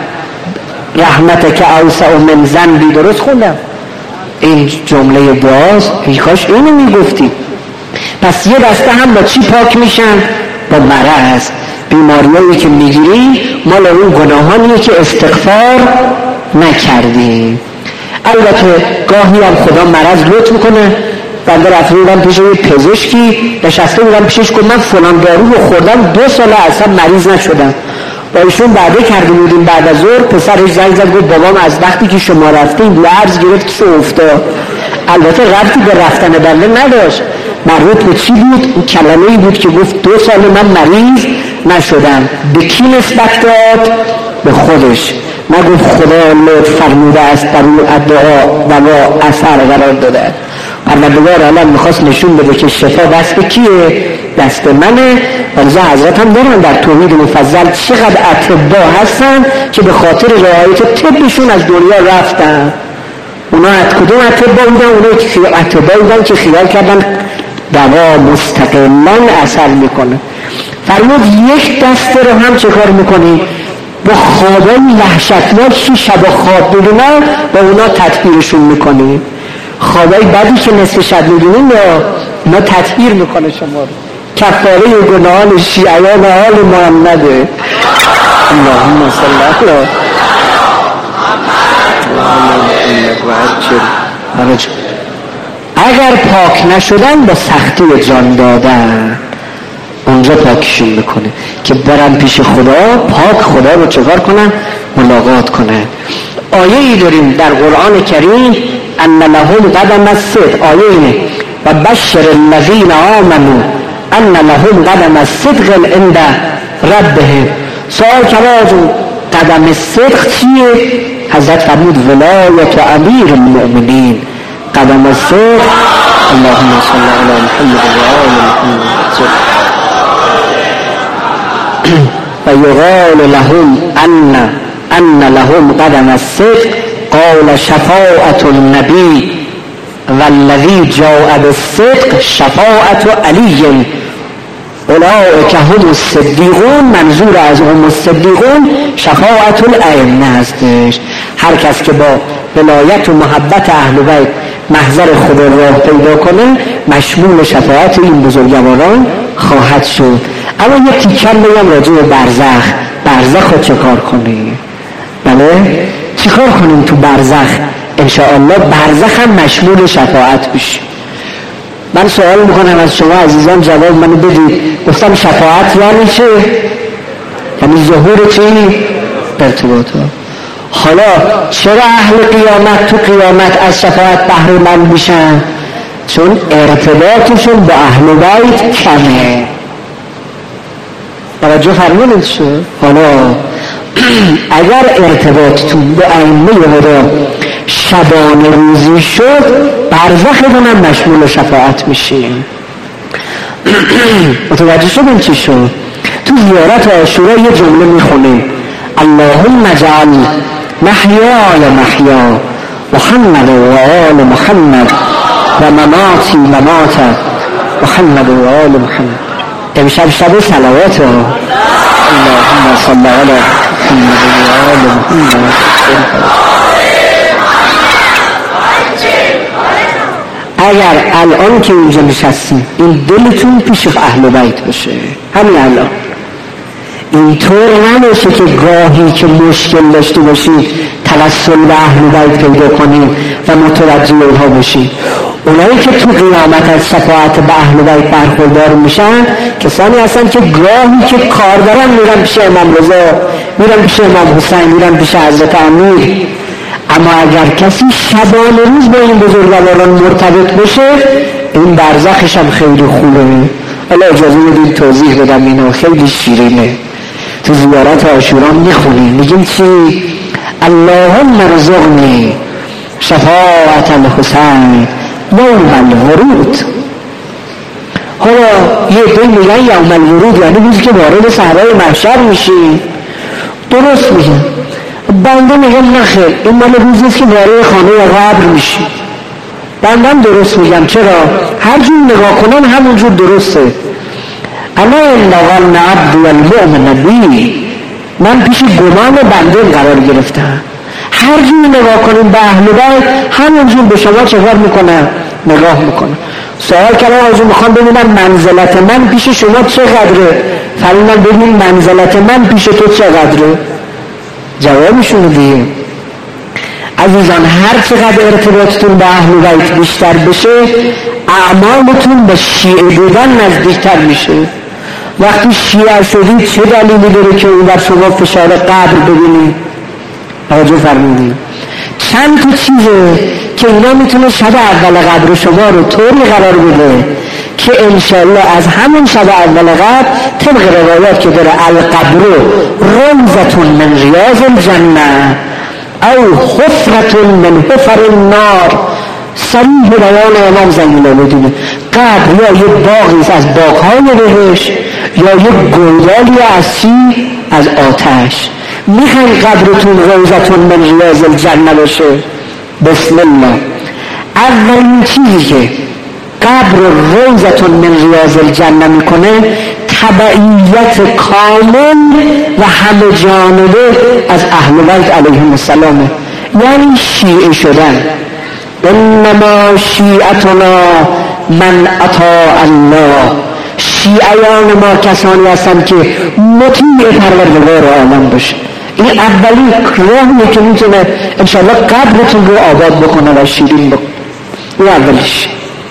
رحمتک اوسع من ذنبی. درست خوندم؟ این جمله دعاست. ای کاش اینو میگفتی. پس یه دسته هم با چی پاک میشن؟ با مرض. بیماریایی که میگیری مال اون گناهانیه که استغفار نکردی. البته گاهی هم خدا مرض لطف میکنه. بنده رفته بودم پیش یه پزشکی نشسته بودم پیشش گفت من فلان دارو رو خوردم دو ساله اصلا مریض نشدم. با ایشون بعده کرده بودیم بعد از ظهر. پسرش زنگ زد گفت بابام از وقتی که شما رفتین لرز گرفت که افتاد. البته ربطی به رفتن بنده نداشت، مربوط به چی بود؟ اون کلمه‌ای بود که گفت دو سال من مریض نشدم. به کی نسبت داد؟ به خودش. نگفت خدا لطف فرموده است در اون دعا دوا اثر قرار داده. پروردگار عالم میخواست نشون بده که شفا دست کیه؟ دست منه. ولذا حضرت هم دارن در توحید مفضل چقدر اطباء هستن که به خاطر رعایت طبشون از دنیا رفتن. اونا از کدوم اطباء بودن؟ اونا که اطباء بودن که خیال کردن دوا مستقلاً اثر میکنه. فرمود یک دسته رو هم چه کار میکنی؟ با خوابای وحشتناک که شب خواب میبینن با اونا تطهیرشون میکنی. خوابای بدی که نصف شب میبینین اونا تطهیر میکنه شما رو. کفاره گناهان شیعیان آل محمده. اللهم صل علی محمد. اگر پاک نشدن با سختی جان دادن اونجا پاکشون میکنه که برن پیش خدا پاک خدا رو چکار کنن؟ ملاقات کنن. آیه ای داریم در قرآن کریم ان لهم قدم الصدق. آیه اینه و بشر الذین آمنوا ان لهم قدم الصدق عند ربهم. سوال کردن قدم الصدق چیه؟ حضرت فرمود ولایت و امیر المؤمنین. قدم الصدق اللهم صل علی محمد و آل محمد. و یقال لهم ان ان لهم قدم الصدق قال شفاعت النبی والذی جاء بالصدق شفاعت علی اولئک هم الصدیقون. منظور از هم الصدیقون شفاعت الائمه هستش. هر کس که با ولایت و محبت اهل بیت محضر خدا راه پیدا کنه مشمول شفاعت این بزرگواران خواهد شد. اما یک تیکر بگم راجع به برزخ. برزخ رو چه کار کنیم؟ بله؟ چی کار کنیم تو برزخ؟ انشاءالله برزخ هم مشمول شفاعت بشه. من سوال میکنم از شما عزیزان جواب منو بدید. گفتم شفاعت یعنی چه؟ یعنی ظهور چی؟ ارتباط ها. حالا چرا اهل قیامت تو قیامت از شفاعت بهره مند میشن؟ چون ارتباطشون با اهل بیت کمه. توجه فرمودید شد؟ حالا اگر ارتباطتون با ائمه خدا شبانه روزی شد برزختون هم مشمول شفاعت میشیم. متوجه شدیم چی شد؟ تو زیارت عاشورا یه جمله میخونیم اللهم اجعل محیای محیا محمد و آل محمد و مماتی ممات محمد و آل محمد. امشب شب صلوات اللهم صل علی محمد و آل محمد. اگر الان که اینجا نشستیم این دلتون پیش اهل بیت باشه همین الان، اینطور نمیشه که گاهی که مشکل داشته باشید توسل به اهل بیت پیدا کنید و متوجه اونها باشید. اونایی که تو قیامت از شفاعت به اهل بیت برخوردار میشن کسانی هستن که گاهی که کار دارن میرن پیش امام رضا، میرن پیش امام حسین، میرن پیش حضرت امیر. اما اگر کسی شبانه روز با این بزرگواران مرتبط بشه این برزخش هم خیلی خوبه. حالا اجازه بدید توضیح بدم اینو، خیلی شیرینه. تو زیارت عاشورا میخونیم میگیم چی؟ اللهم ارزقنی شفاعت الحسین یوم الورود. حالا یه عده میگن یوم الورود یعنی روزی که وارد صحرای محشر میشی. درست میگن. بنده میگم نخیر، این مال روزی است که وارد خانه قبر میشی. بنده هم درست میگم. چرا؟ هر جور نگاه کنم همونجور درسته. اما ان عبد المؤمن بی، من پیش گمان بنده قرار گرفتم. هر جور نگاه کنیم به اهل بیت همونجور به شما چکار میکنم؟ نگاه میکنم. سوال کردم آجون میخوام ببینم منزلت من پیش شما چقدره؟ فرمودن ببین منزلت من پیش تو چقدره؟ جوابشون دیگه عزیزان هر چقدر ارتباطتون به اهل بیت بیشتر بشه اعمالتون به شیعه بودن نزدیکتر میشه. وقتی شیعه شدید چه دلیلی داره که اون بر شما فشار قبر ببینید؟ توجه فرمودید. چند تا چیزه که اینا میتونه شب اول قبر شما رو طوری قرار بده که انشالله از همون شب اول قبر طبق روایات که داره القبر روضة من ریاض الجنه او حفرة من حفر النار. صریح بیان امام زین العابدین. قبر یا یک باغی از باغهای بهشت یا یک گودالی از چی؟ از آتش. میخواین قبرتون روضة من ریاض الجنه باشه؟ بسم الله. اولین چیزی که قبر روضة من ریاض الجنه میکنه تبعیت کامل و همه جانبه از اهل بیت علیهم السلام، یعنی شیعه شدن. انما شیعتنا من اطاع الله. شیعیان ما کسانی هستند که مطیع پروردگار عالم باشه. این اولین راهیه که میتونه انشاءالله قبرتون رو آباد بکنه و شیرین بکنه. این اولیش.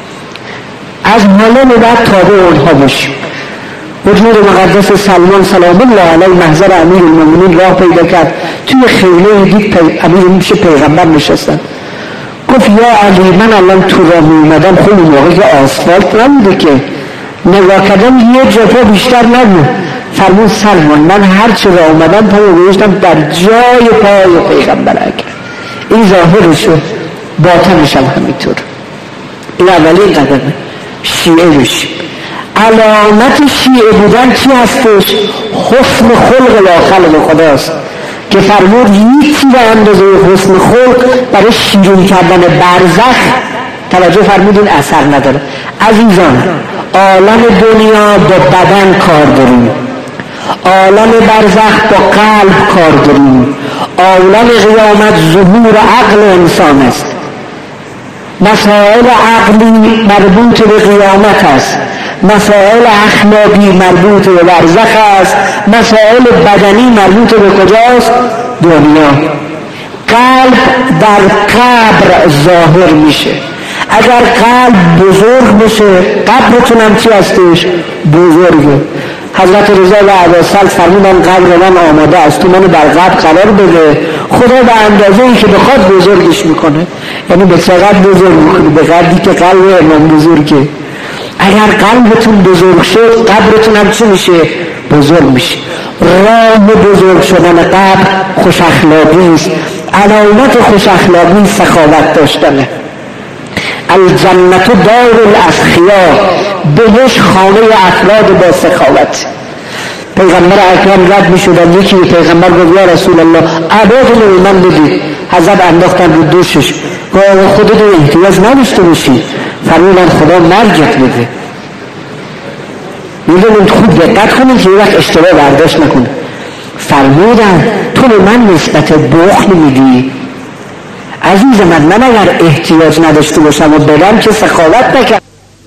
از حالا بعد تابع اونها باشیم. حضور مقدس سلمان سلام الله علیه محضر امیر المؤمنین راه پیدا کرد. توی خیمه دید امیر میشه پیغمبر نشستن. گفت یا علی من الان تو راه میومدم، خب اون موقع که آسفالت نبوده که نگاه کردم یه جفا بیشتر نبود. فرمود سلمان من هر چه راه اومدم پای گوشتم در جای پای پیغمبر اکرم. این ظاهرش و باطنش هم همینطور. این اولین قدمه شیعه بشیم. علامت شیعه بودن چی هستش؟ حسن خلق لا خلق خداست که فرمود هیچی به اندازه حسن خلق برای شیرین کردن برزخ توجه فرمودین اثر نداره. عزیزان عالم دنیا با بدن کار داریم، عالم برزخ با قلب کار داریم، عالم قیامت ظهور عقل انسان است. مسائل عقلی مربوط به قیامت است، مسائل اخلاقی مربوط به برزخ است، مسائل بدنی مربوط به کجاست؟ دنیا. قلب در قبر ظاهر میشه. اگر قلب بزرگ بشه قبرتون هم چی هستش؟ بزرگه. حضرت رضا و عباسل فرمودن قبر من آماده است، تو منو در قبر قرار بده. خدا به اندازه ای که بخواد بزرگش میکنه. یعنی به چقدر بزرگ میکنه؟ به قدری که قلب امام بزرگه. اگر قلبتون بزرگ شد قبرتون هم چی میشه؟ بزرگ میشه. راه بزرگ شدن قبر خوش اخلاقی است. علامت خوش اخلاقی سخاوت داشتنه. الجنت دار الاسخیا، بهش خانه افراد با سخاوت. پیغمبر اکرم رد میشدن، یکی پیغمبر گفت یا رسول الله عباد رو من بدید. حضرت انداختن رو دوشش، گفت خودت احتیاج نداشته باشی. فرمودن خدا مرگت بده. میدونید خوب دقت کنید که یه وقت اشتباه برداشت نکنه. فرمودن تو به من نسبت بخل میدی؟ عزیز من من اگر احتیاج نداشته باشم و بدم که سخاوت نکرد.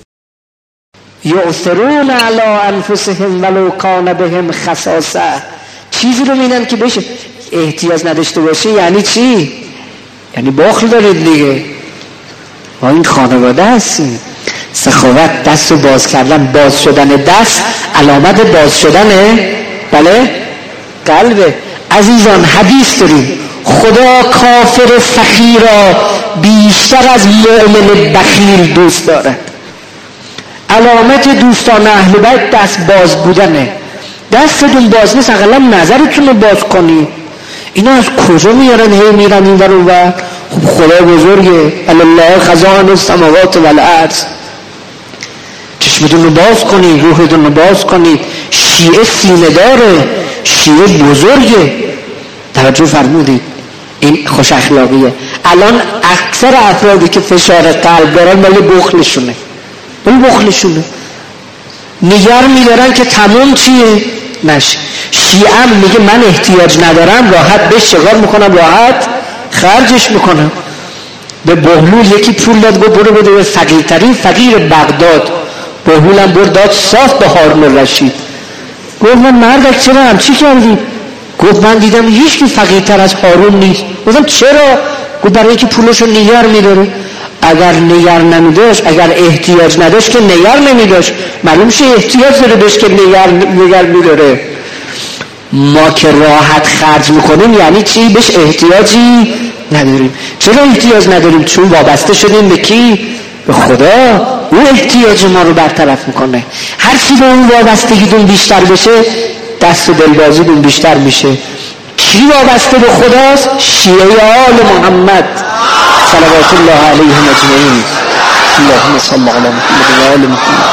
یؤثرون علی انفسهم ولو کان بهم خصاصه. چیزی رو میدن که بشه احتیاج نداشته باشه. یعنی چی؟ یعنی بخل دارید دیگه. ما این خانواده هستیم. سخاوت، دست رو باز کردن، باز شدن دست علامت باز شدنه. بله قلبه. عزیزان حدیث داریم خدا کافر سخی را بیشتر از مؤمن بخیل دوست دارد. علامت دوستان اهل بیت دست باز بودنه. دستتون باز نیست اقلا نظرتون رو باز کنی. اینا از کجا میارن هی میرن این برون و خدا بزرگه. الله خزائن السماوات والارض. چه چشمتون رو باز کنید، روحتون رو باز کنید. شیعه سینه داره، شیعه بزرگه. توجه فرمودید؟ این خوش اخلاقیه. الان اکثر افرادی که فشار قلب دارن مال بخلشونه، مال بخلشونه نگر میدارن که تموم چیه نشه. شیعه هم میگه من احتیاج ندارم، راحت بهش چکار میکنم، راحت خرجش میکنم. به بهلول یکی پول داد، گفت برو بده به فقیرترین فقیر بغداد. بهلولم برد داد صاف به هارون الرشید. گفت من مردک چرا هم چی کردی؟ گفت من دیدم هیچ کی فقیرتر از هارون نیست. گفتم چرا؟ گفت برای اینکه پولشو نگر میداره. اگر نگر نمیداشت، اگر احتیاج نداشت که نگر نمیداشت، معلوم شه احتیاج داره بهش که نگر نگر میداره. ما که راحت خرج میکنیم یعنی چی؟ بهش احتیاجی نداریم. چرا احتیاج نداریم؟ چون وابسته شدیم به کی؟ به خدا. او احتیاج ما رو برطرف میکنه. هر چی به اون وابستگیتون بیشتر بشه، دست و دلبازیتون بیشتر میشه. کی وابسته به خداست؟ شیعه آل محمد صلوات الله علیهم اجمعین. اللهم صل علی محمد و آل محمد.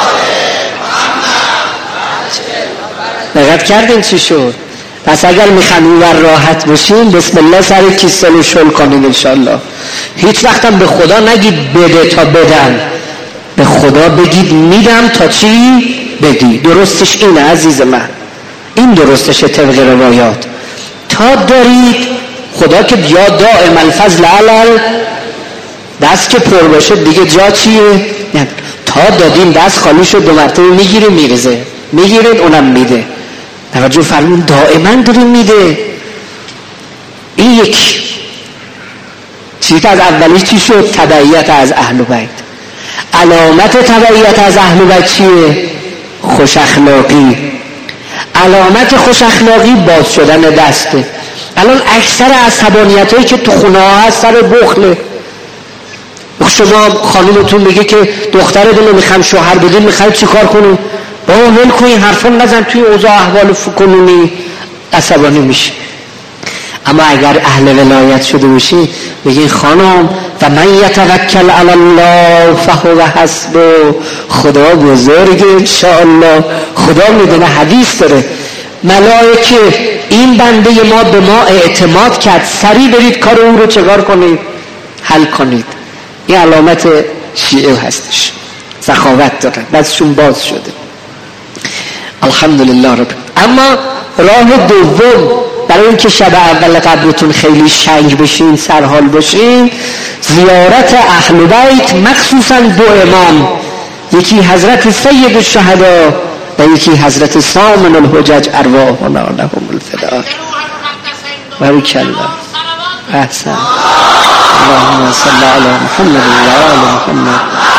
دقت کردین چی شد؟ پس اگر میخواین اونور راحت باشین، بسم الله سر کیسه رو شل کنین انشالله. هیچ وقتم به خدا نگید بده تا بدم، به خدا بگید میدم تا چی بدی. درستش اینه عزیز من، این درستشه طبق روایات. تا دارید خدا که یا دائم الفضل علل، دست که پر باشه دیگه جا چیه؟ تا دادیم دست خالی شد، دو مرتبه میگیره میرزه، میگیرید اونم میده. توجه فرمون، دائما داریم میده. این یک چیزی که از اولیش چی شد؟ تبعیت از اهل بیت. علامت تبعیت از اهل بیت چیه؟ خوش اخلاقی. علامت خوش اخلاقی باز شدن دسته. الان اکثر عصبانیت هایی که تو خونه ها هست سر بخله. شما خانومتون میگه که دخترتون رو میخوام شوهر بدین، میخواید چی کار کنیم؟ بابا ول کن این حرفا نزن، توی اوضاع احوال کنونی عصبانی میشه. اما اگر اهل ولایت شده باشی بگین خانم و من یتوکل علی الله فهو حسبه، خدا بزرگه انشاءالله، خدا میدونه. حدیث داره ملائکه این بنده ما به ما اعتماد کرد، سریع برید کار اون رو چکار کنید؟ حل کنید. این علامت شیعه هستش، سخاوت داره، دستشون باز شده. الحمدلله رب. اما راه دوم برای اینکه شب اول قبرتون خیلی شنگ بشین، سرحال بشین، زیارت اهل بیت، مخصوصا دو امام، یکی حضرت سید الشهدا و یکی حضرت سامن الحجج ارواحنا لهم الفداء. بارک الله. احسن. اللهم صل علی محمد و آل محمد.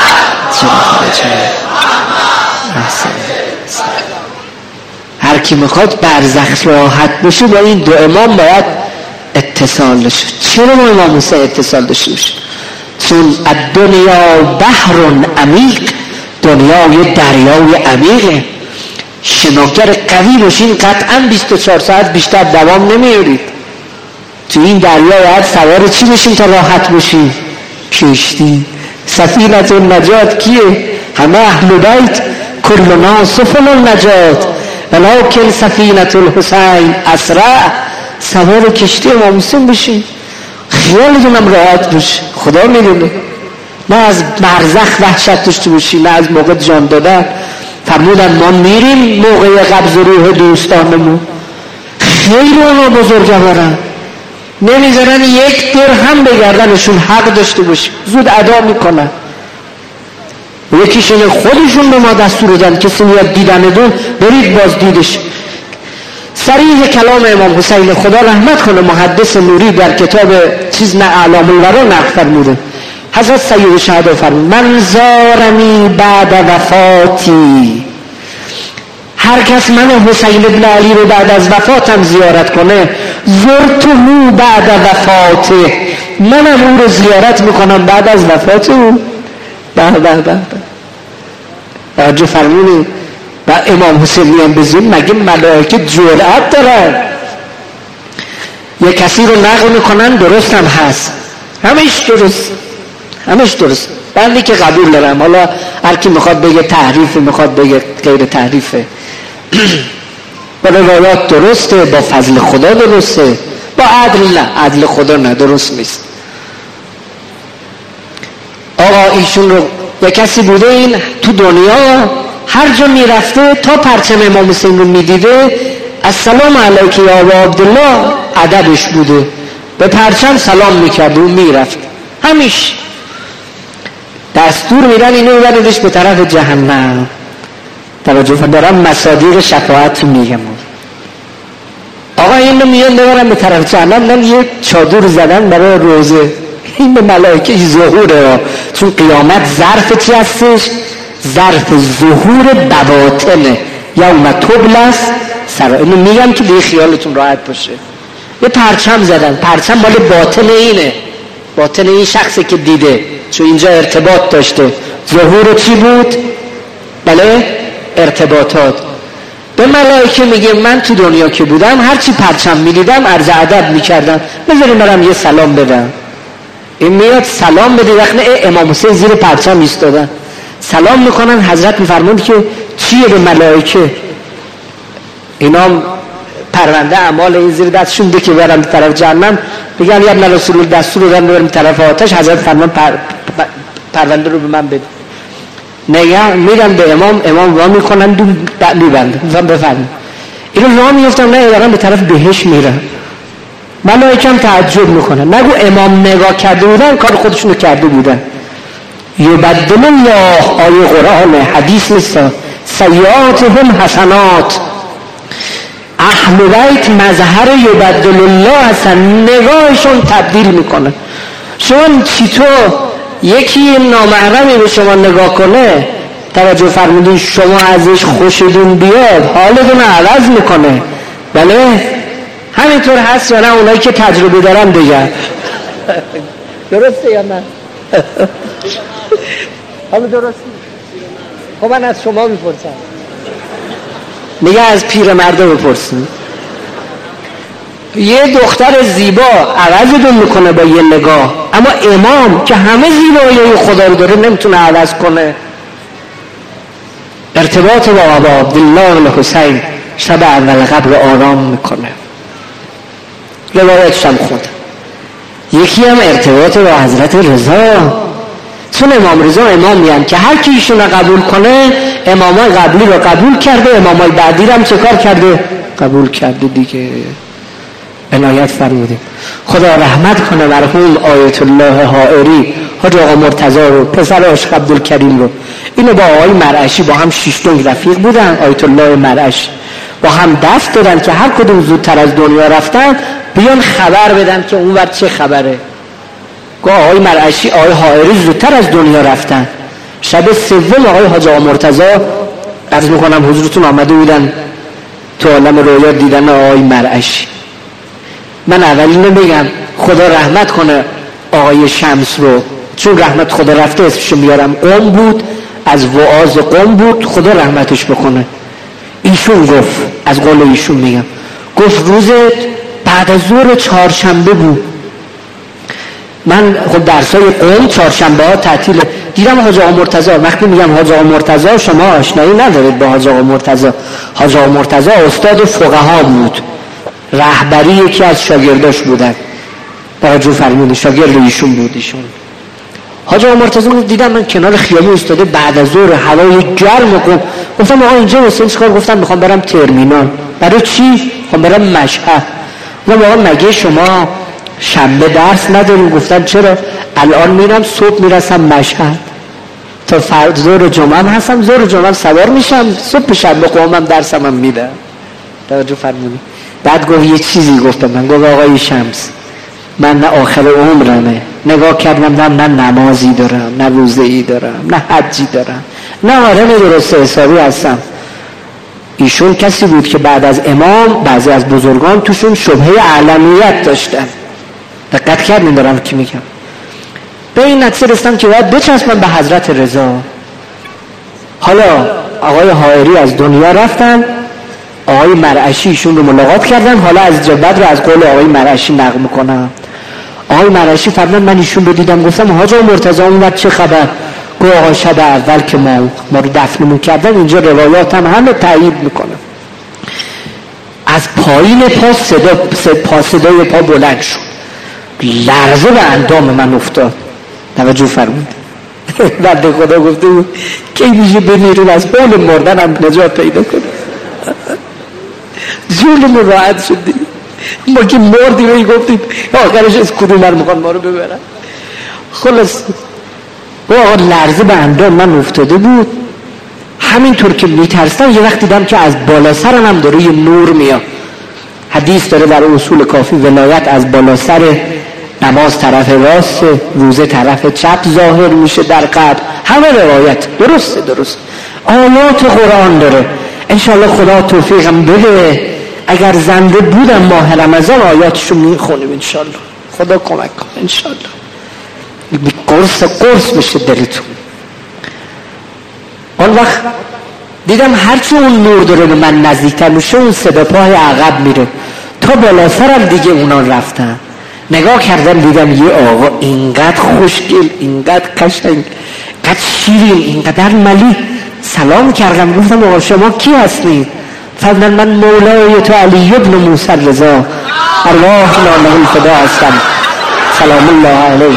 احسن. هر کی میخواد برزخ راحت بشه با این دو امام باید اتصال داشته. چرا با امام حسین اتصال داشته باشه؟ چون الدنیا بحر عمیق، دنیا یه دریای عمیقه. شناگر قوی باشین قطعا بیست و چهار ساعت بیشتر دوام نمیارید. تو این دریا باید سوار چی بشین تا راحت بشین؟ کشتی. سفینه النجات کیه؟ همه اهل بیت. کلنا سفن النجات ولکن سفینه الحسین اسرع. سوار کشتی امام حسین بشین، خیالتونم راحت باشه. خدا میدونه. نه از برزخ وحشت داشته باشی، نه از موقع جان دادن. فرمودن ما میریم موقع قبض روح دوستانمون، خیلی اونا بزرگوارن، نمیذارن یک درهم به گردنشون حق داشته باشه، زود ادا میکنن. یکیشون خودشون به ما دستور دادن کسی میاد دیدندون برید باز دیدش. صریح کلام امام حسین خدا رحمت کنه، محدث نوری در کتاب چیز نه اعلام الورا نقل فرموده، حضرت سید الشهدا فرمود من زارنی بعد وفاتی، هر کس من حسین ابن علی رو بعد از وفاتم زیارت کنه، زرتهو بعد وفاته، منم اون رو زیارت میکنم بعد از وفات او. به به به توجه فرمونی. و امام حسین میان بزن مگه ملائکه جرأت دارن؟ یه کسی رو نقل میکنن درست هم هست، همش درست، همش درست، بندی که قبول دارم. حالا هر کی میخواد بگه تحریف، میخواد بگه غیر تحریفه. با روایات درسته، با فضل خدا درسته، با عدل نه، عدل خدا نه، درست نیست. آقا ایشون رو یه کسی بوده این تو دنیا هر جا میرفته تا پرچم امام حسین رو میدیده السلام علیک یا ابا عبدالله ادبش بوده، به پرچم سلام میکرد و میرفت. همیشه دستور میدن اینو ببریدش به طرف جهنم. توجه کن دارم مصادیق شفاعت میگم. آقا اینو میان ببرن به طرف جهنم، من یه چادر زدن برای روزه، این به ملائکه ظهوره، چون قیامت ظرف چی هستش؟ ظرف ظهور بواطنه. یوم تبلس سرا. اینو میگم که دیگه خیالتون راحت باشه. یه پرچم زدن، پرچم مال باطن اینه، باطن این شخصی که دیده، چون اینجا ارتباط داشته. ظهور چی بود؟ بله ارتباطات. به ملائکه میگه من تو دنیا که بودم هرچی پرچم میدیدم عرض ادب میکردم، بذاریم برم یه سلام بدم. این میاد سلام بده، وقتی امام حسین زیر پرچم ایستادن سلام میکنن، حضرت میفرموند که چیه به ملائکه؟ اینا پرونده اعمال این زیر دستشون ده که برن به طرف جهنم، بگن یا ابن رسول الله دستور دادن بریم طرف آتش، حضرت فرمان پر... پر... پرونده رو به من بده. نگه میرن به امام، امام وا میکنن دو میبنده میفهم بفرمون اینو وا میفتن، نه دارن به طرف بهش میرن. ملائکه هم تعجب میکنن، نگو امام نگاه کرده بودن، کار خودشونو کرده بودن. یبدل الله، آیه قرآن حدیث نیست، سیئاتهم حسنات. اهل بیت مظهر یبدل الله هستن، نگاهشون تبدیل میکنه. شما چطور یکی نامحرمی به شما نگاه کنه، توجه فرمودین شما ازش خوشتون بیاد حالتون عوض میکنه؟ بله همینطور هست یا نه؟ اونایی که تجربه دارن بگن درسته یا نه؟ حالا درسته؟ خب من از شما میپرسم، میگه از پیر مرده بپرسیم. یه دختر زیبا عوضتون میکنه با یه نگاه، اما امام که همه زیبایی خدا رو داره نمیتونه عوض کنه. ارتباط با ابا عبدالله الحسین شب اول قبر آرام میکنه. روایتش هم خود یکی هم ارتباط با حضرت رضا، چون امام رضا امامی هم که هر کی ایشون رو قبول کنه امامای قبلی رو قبول کرده، امامای بعدی رو هم چه کار کرده؟ قبول کرده دیگه. عنایت فرمودیم. خدا رحمت کنه مرحوم آیت الله حائری، حاج آقا مرتضی رو، پسر عاشق عبدالکریم رو. اینو با آقای مرعشی با هم شیشتونگ رفیق بودن. آیت الله مرعشی با هم دست دادن که هر کدوم زودتر از دنیا رفتن بیان خبر بدن که اون وقت چه خبره. گاه آقای مرعشی آقای حائری زودتر از دنیا رفتن. شب سوم آقای حاج آقا مرتضی عرض میکنم حضورتون آمده بودن تو عالم رویا دیدن آقای مرعشی. من اولینو بگم خدا رحمت کنه آقای شمس رو، چون رحمت خدا رفته اسمشو میارم، قم بود، از وعاظ قم بود، خدا رحمتش بکنه. ایشون گفت، از قول ایشون میگم، گفت روز بعد از ظهر چهارشنبه بود. من خب درسای قم چهارشنبه ها تعطیله. دیدم حاج آقا مرتضی، وقتی میگم حاج آقا مرتضی شما آشنایی ندارید با حاج آقا مرتضی. حاج آقا مرتضی استاد فقها بود، رهبری یکی از شاگرداش بودن. توجه فرمودید شاگرد ایشون بود ایشون. حاج آقا مرتضی دیدم من کنار خیابون ایستاده بعد از ظهر هوای گرم و قم. گفتم آقا اینجا واسه چیکار؟ گفتم میخوام برم ترمینال. برای چی؟ میخوام برم مشهد. گفتم آقا مگه شما شنبه درس نداریم؟ گفتن چرا؟ الان میرم صبح میرسم مشهد تا فردا ظهر جمعه هم هستم، ظهر جمعه هم سوار میشم، صبح شنبه قومم درسم هم میدم. توجه فرمودید. بعد گفت یه چیزی گفتم من، گفت آقای شمس من نه آخر عمرمه نگاه کردم نه نه نمازی دارم، نه روزه‌ای دارم، نه حجی دارم، نه آدم درست حسابی هستم. ایشون کسی بود که بعد از امام بعضی از بزرگان توشون شبهه علمیت داشتن. دقت کردین دارم که میگم. به این نتیجه رسیدم که باید بچسبم به حضرت رضا. حالا آقای حائری از دنیا رفتن، آقای مرعشی ایشون رو ملاقات کردن. حالا از جبد رو از قول آقای مرعشی نقل میکنم. آقای مرعشی فرمودن من ایشون رو دیدم، گفتم حاج آقا مرتضی اون وقت چه خبر؟ گوه آقا شب اول که ما ما رو دفن میکردن، اینجا روایات هم همه تایید میکنه، از پایین پا صدا پا صدای پا بلند شد، لرزه به اندام من افتاد. توجه فرمود. بنده خدا گفته بود که میشه بمیریم از بال مردن هم نجات پیدا کنیم. جولمون راحت شد دیگه. ما که مردیم و گفتیم آخرش از کدوم من میخوان ما رو ببرن. خلاص و لرزه به اندام من افتاده بود. همینطور که میترسن یه وقت دیدم که از بالا سرم هم داره یه نور میاد. حدیث داره در اصول کافی ولایت از بالا سر نماز طرف راست، روزه طرف چپ ظاهر میشه در قبر، همه روایت درسته درست آیات قرآن داره. انشاءالله خدا توفیقم بده اگر زنده بودم ماه رمضان آیاتشو میخونیم انشاءالله. خدا کمک کنه انشاءالله. قرص قرص بشه دلتون. اون وقت دیدم هرچی اون نور داره به من نزدیکتر میشه اون صدا پای عقب میره تا بالا سرم دیگه اونا رفتن. نگاه کردم دیدم یه آقا اینقدر خوشگل، اینقدر قشنگ، اینقدر شیرین، اینقدر ملیح. سلام کردم گفتم آقا شما کی هستید؟ فرمودن من مولای تو علی ابن موسی رضا ارواح له الفدا هستم سلام الله علیه.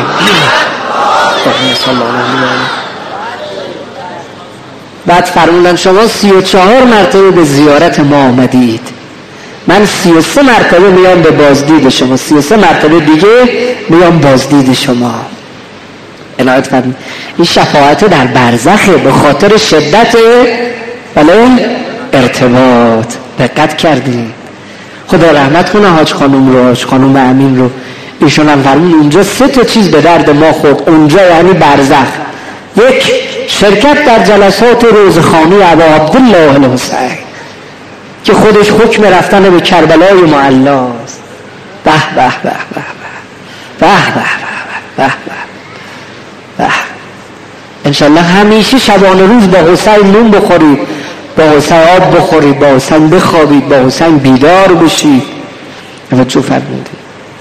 بعد فرمودن شما سی و چهار مرتبه به زیارت ما آمدید، من سی و سه مرتبه میام به بازدید شما، سی و سه مرتبه دیگه میام بازدید شما. عنایت فرمودن این شفاعت در برزخه به خاطر شدت بله ارتباط. دقت کردیم. خدا رحمت کنه حاج خانم رو، حاج خانم امین رو. ایشون هم فرمود اونجا سه تا چیز به درد ما خورد. اونجا یعنی برزخ، یک شرکت در جلسات روزخوانی ابا عبدالله الحسین که خودش حکم رفتن به کربلای معلاست. به به به به به به به به به به. انشالله همیشه شبانه روز با حسین نون بخورید، با حسین آب بخورید، با حسین بخوابید، با حسین بیدار بشید. توجه فرمودید.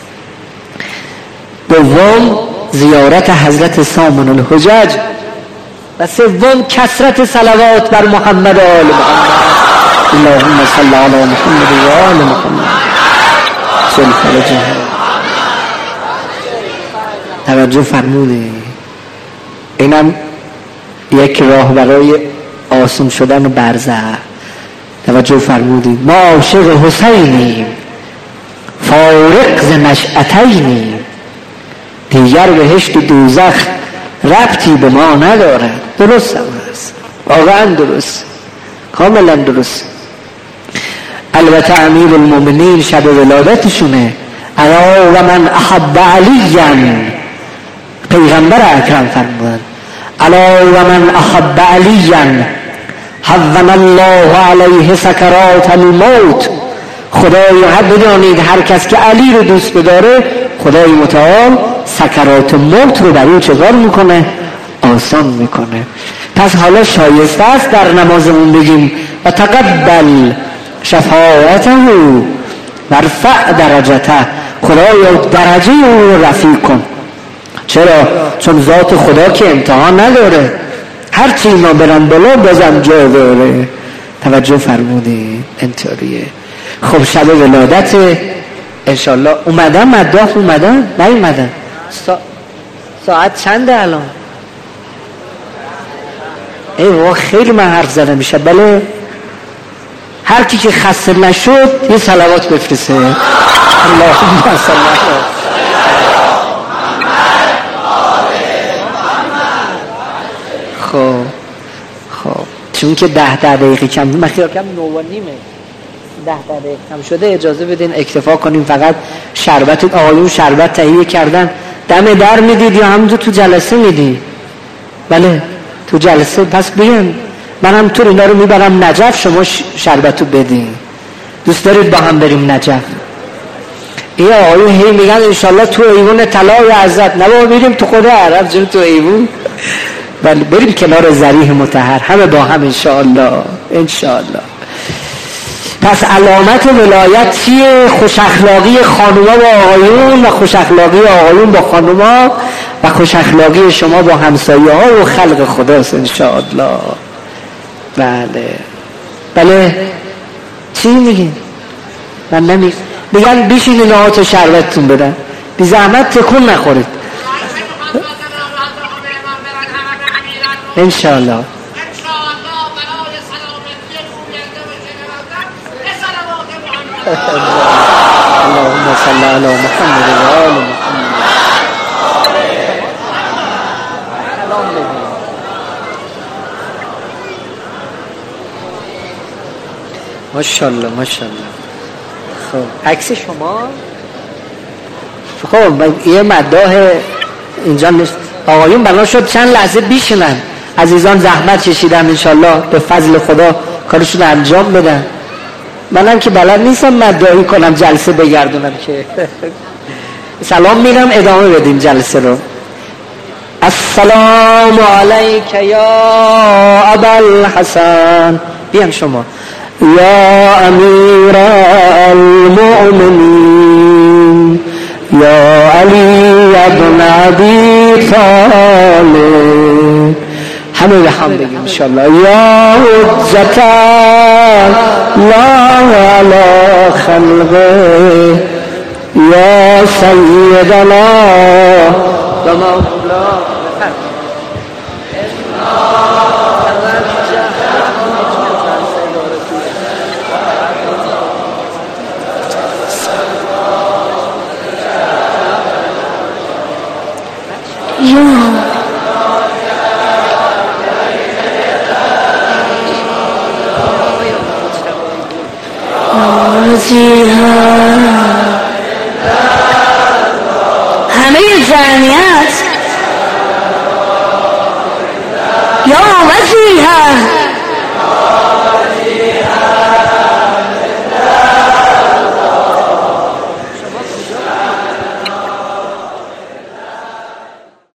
دوم زیارت حضرت سامن الحجج و سوم کثرت صلوات بر محمد و آل محمد. اللهم صل علی محمد و آل محمد. صل فرجه. توجه فرمودید. اینم یک راه برای آسون شدن و برزخ. توجه فرمودید. ما عاشق حسینیم، فارق ز نشأتینیم، دیگر بهشت و دوزخ ربطی به ما ندارد. درست هم هست، واقعا درست، کاملا درست. البته امیر المؤمنین شب ولادتشونه. الا و من احب علیا، پیغمبر اکرم فرمودن الا و من احب علیا هون الله علیه سکرات الموت. خدای حد بدانید هر کس که علی رو دوست بداره خدای متعال سکرات موت رو بر او چگار میکنه؟ آسان میکنه. پس حالا شایسته است در نمازمون بگیم و تقبل شفاعته و رفع درجته. خدایا درجه او رو رفیع کن. چرا؟ چون ذات خدا که امتحان نداره، هر چی اینا برن بالا بازم جا داره. توجه فرمودید. اینطوریه. خب شب ولادت انشالله اومدن مداح اومدن نیومدن. سا... ساعت چنده الان؟ ای بابا خیلی من حرف زدم میشه. بله هر کی که خسته نشد یه صلوات بفرسته. اللهم صل علی خب خب چون که ده ده دقیقه کم، من خیال کم نو و نیمه، ده ده دقیقه کم شده اجازه بدین اکتفا کنیم. فقط شربت آقایون شربت تهیه کردن، دم در میدید یا همونجا تو جلسه میدید؟ بله تو جلسه. پس بیان منم تو اینا رو میبرم نجف، شما شربتو بدین. دوست دارید با هم بریم نجف؟ این آقایون هی میگن انشالله تو ایوون طلای عزت. نه بابا میریم تو خود عرب جون تو ایوون. بله بریم کنار ذریح مطهر همه با هم انشاءالله انشاءالله. پس علامت ولایت چیه؟ خوش اخلاقی خانوما با آقایون و خوش اخلاقی آقایون با خانوما و خوش اخلاقی شما با همسایه ها و خلق خداست انشاءالله. بله بله چی میگین؟ من نمیگم. میگن بیشین نهات و شربتتون بدن، بی زحمت تکون نخورید انشاءالله. اللهم صل علی محمد و آل محمد. ماشاءالله ماشاءالله. خب عکس شما خب یه مداح اینجا نیست. آقایون بنا شد چند لحظه بیشنن، عزیزان زحمت کشیدن انشالله به فضل خدا کارشون انجام بدن. منم که بلد نیستم مداحی کنم جلسه بگردونم که سلام میرم ادامه بدیم جلسه رو. السلام علیک یا ابا الحسن. بیان شما. یا امیر المؤمنین یا علی ابن ابی طالب. همه به هم بگیم انشاءالله. یا حجت الله علی خلقه یا سیدنا و مولا. نازی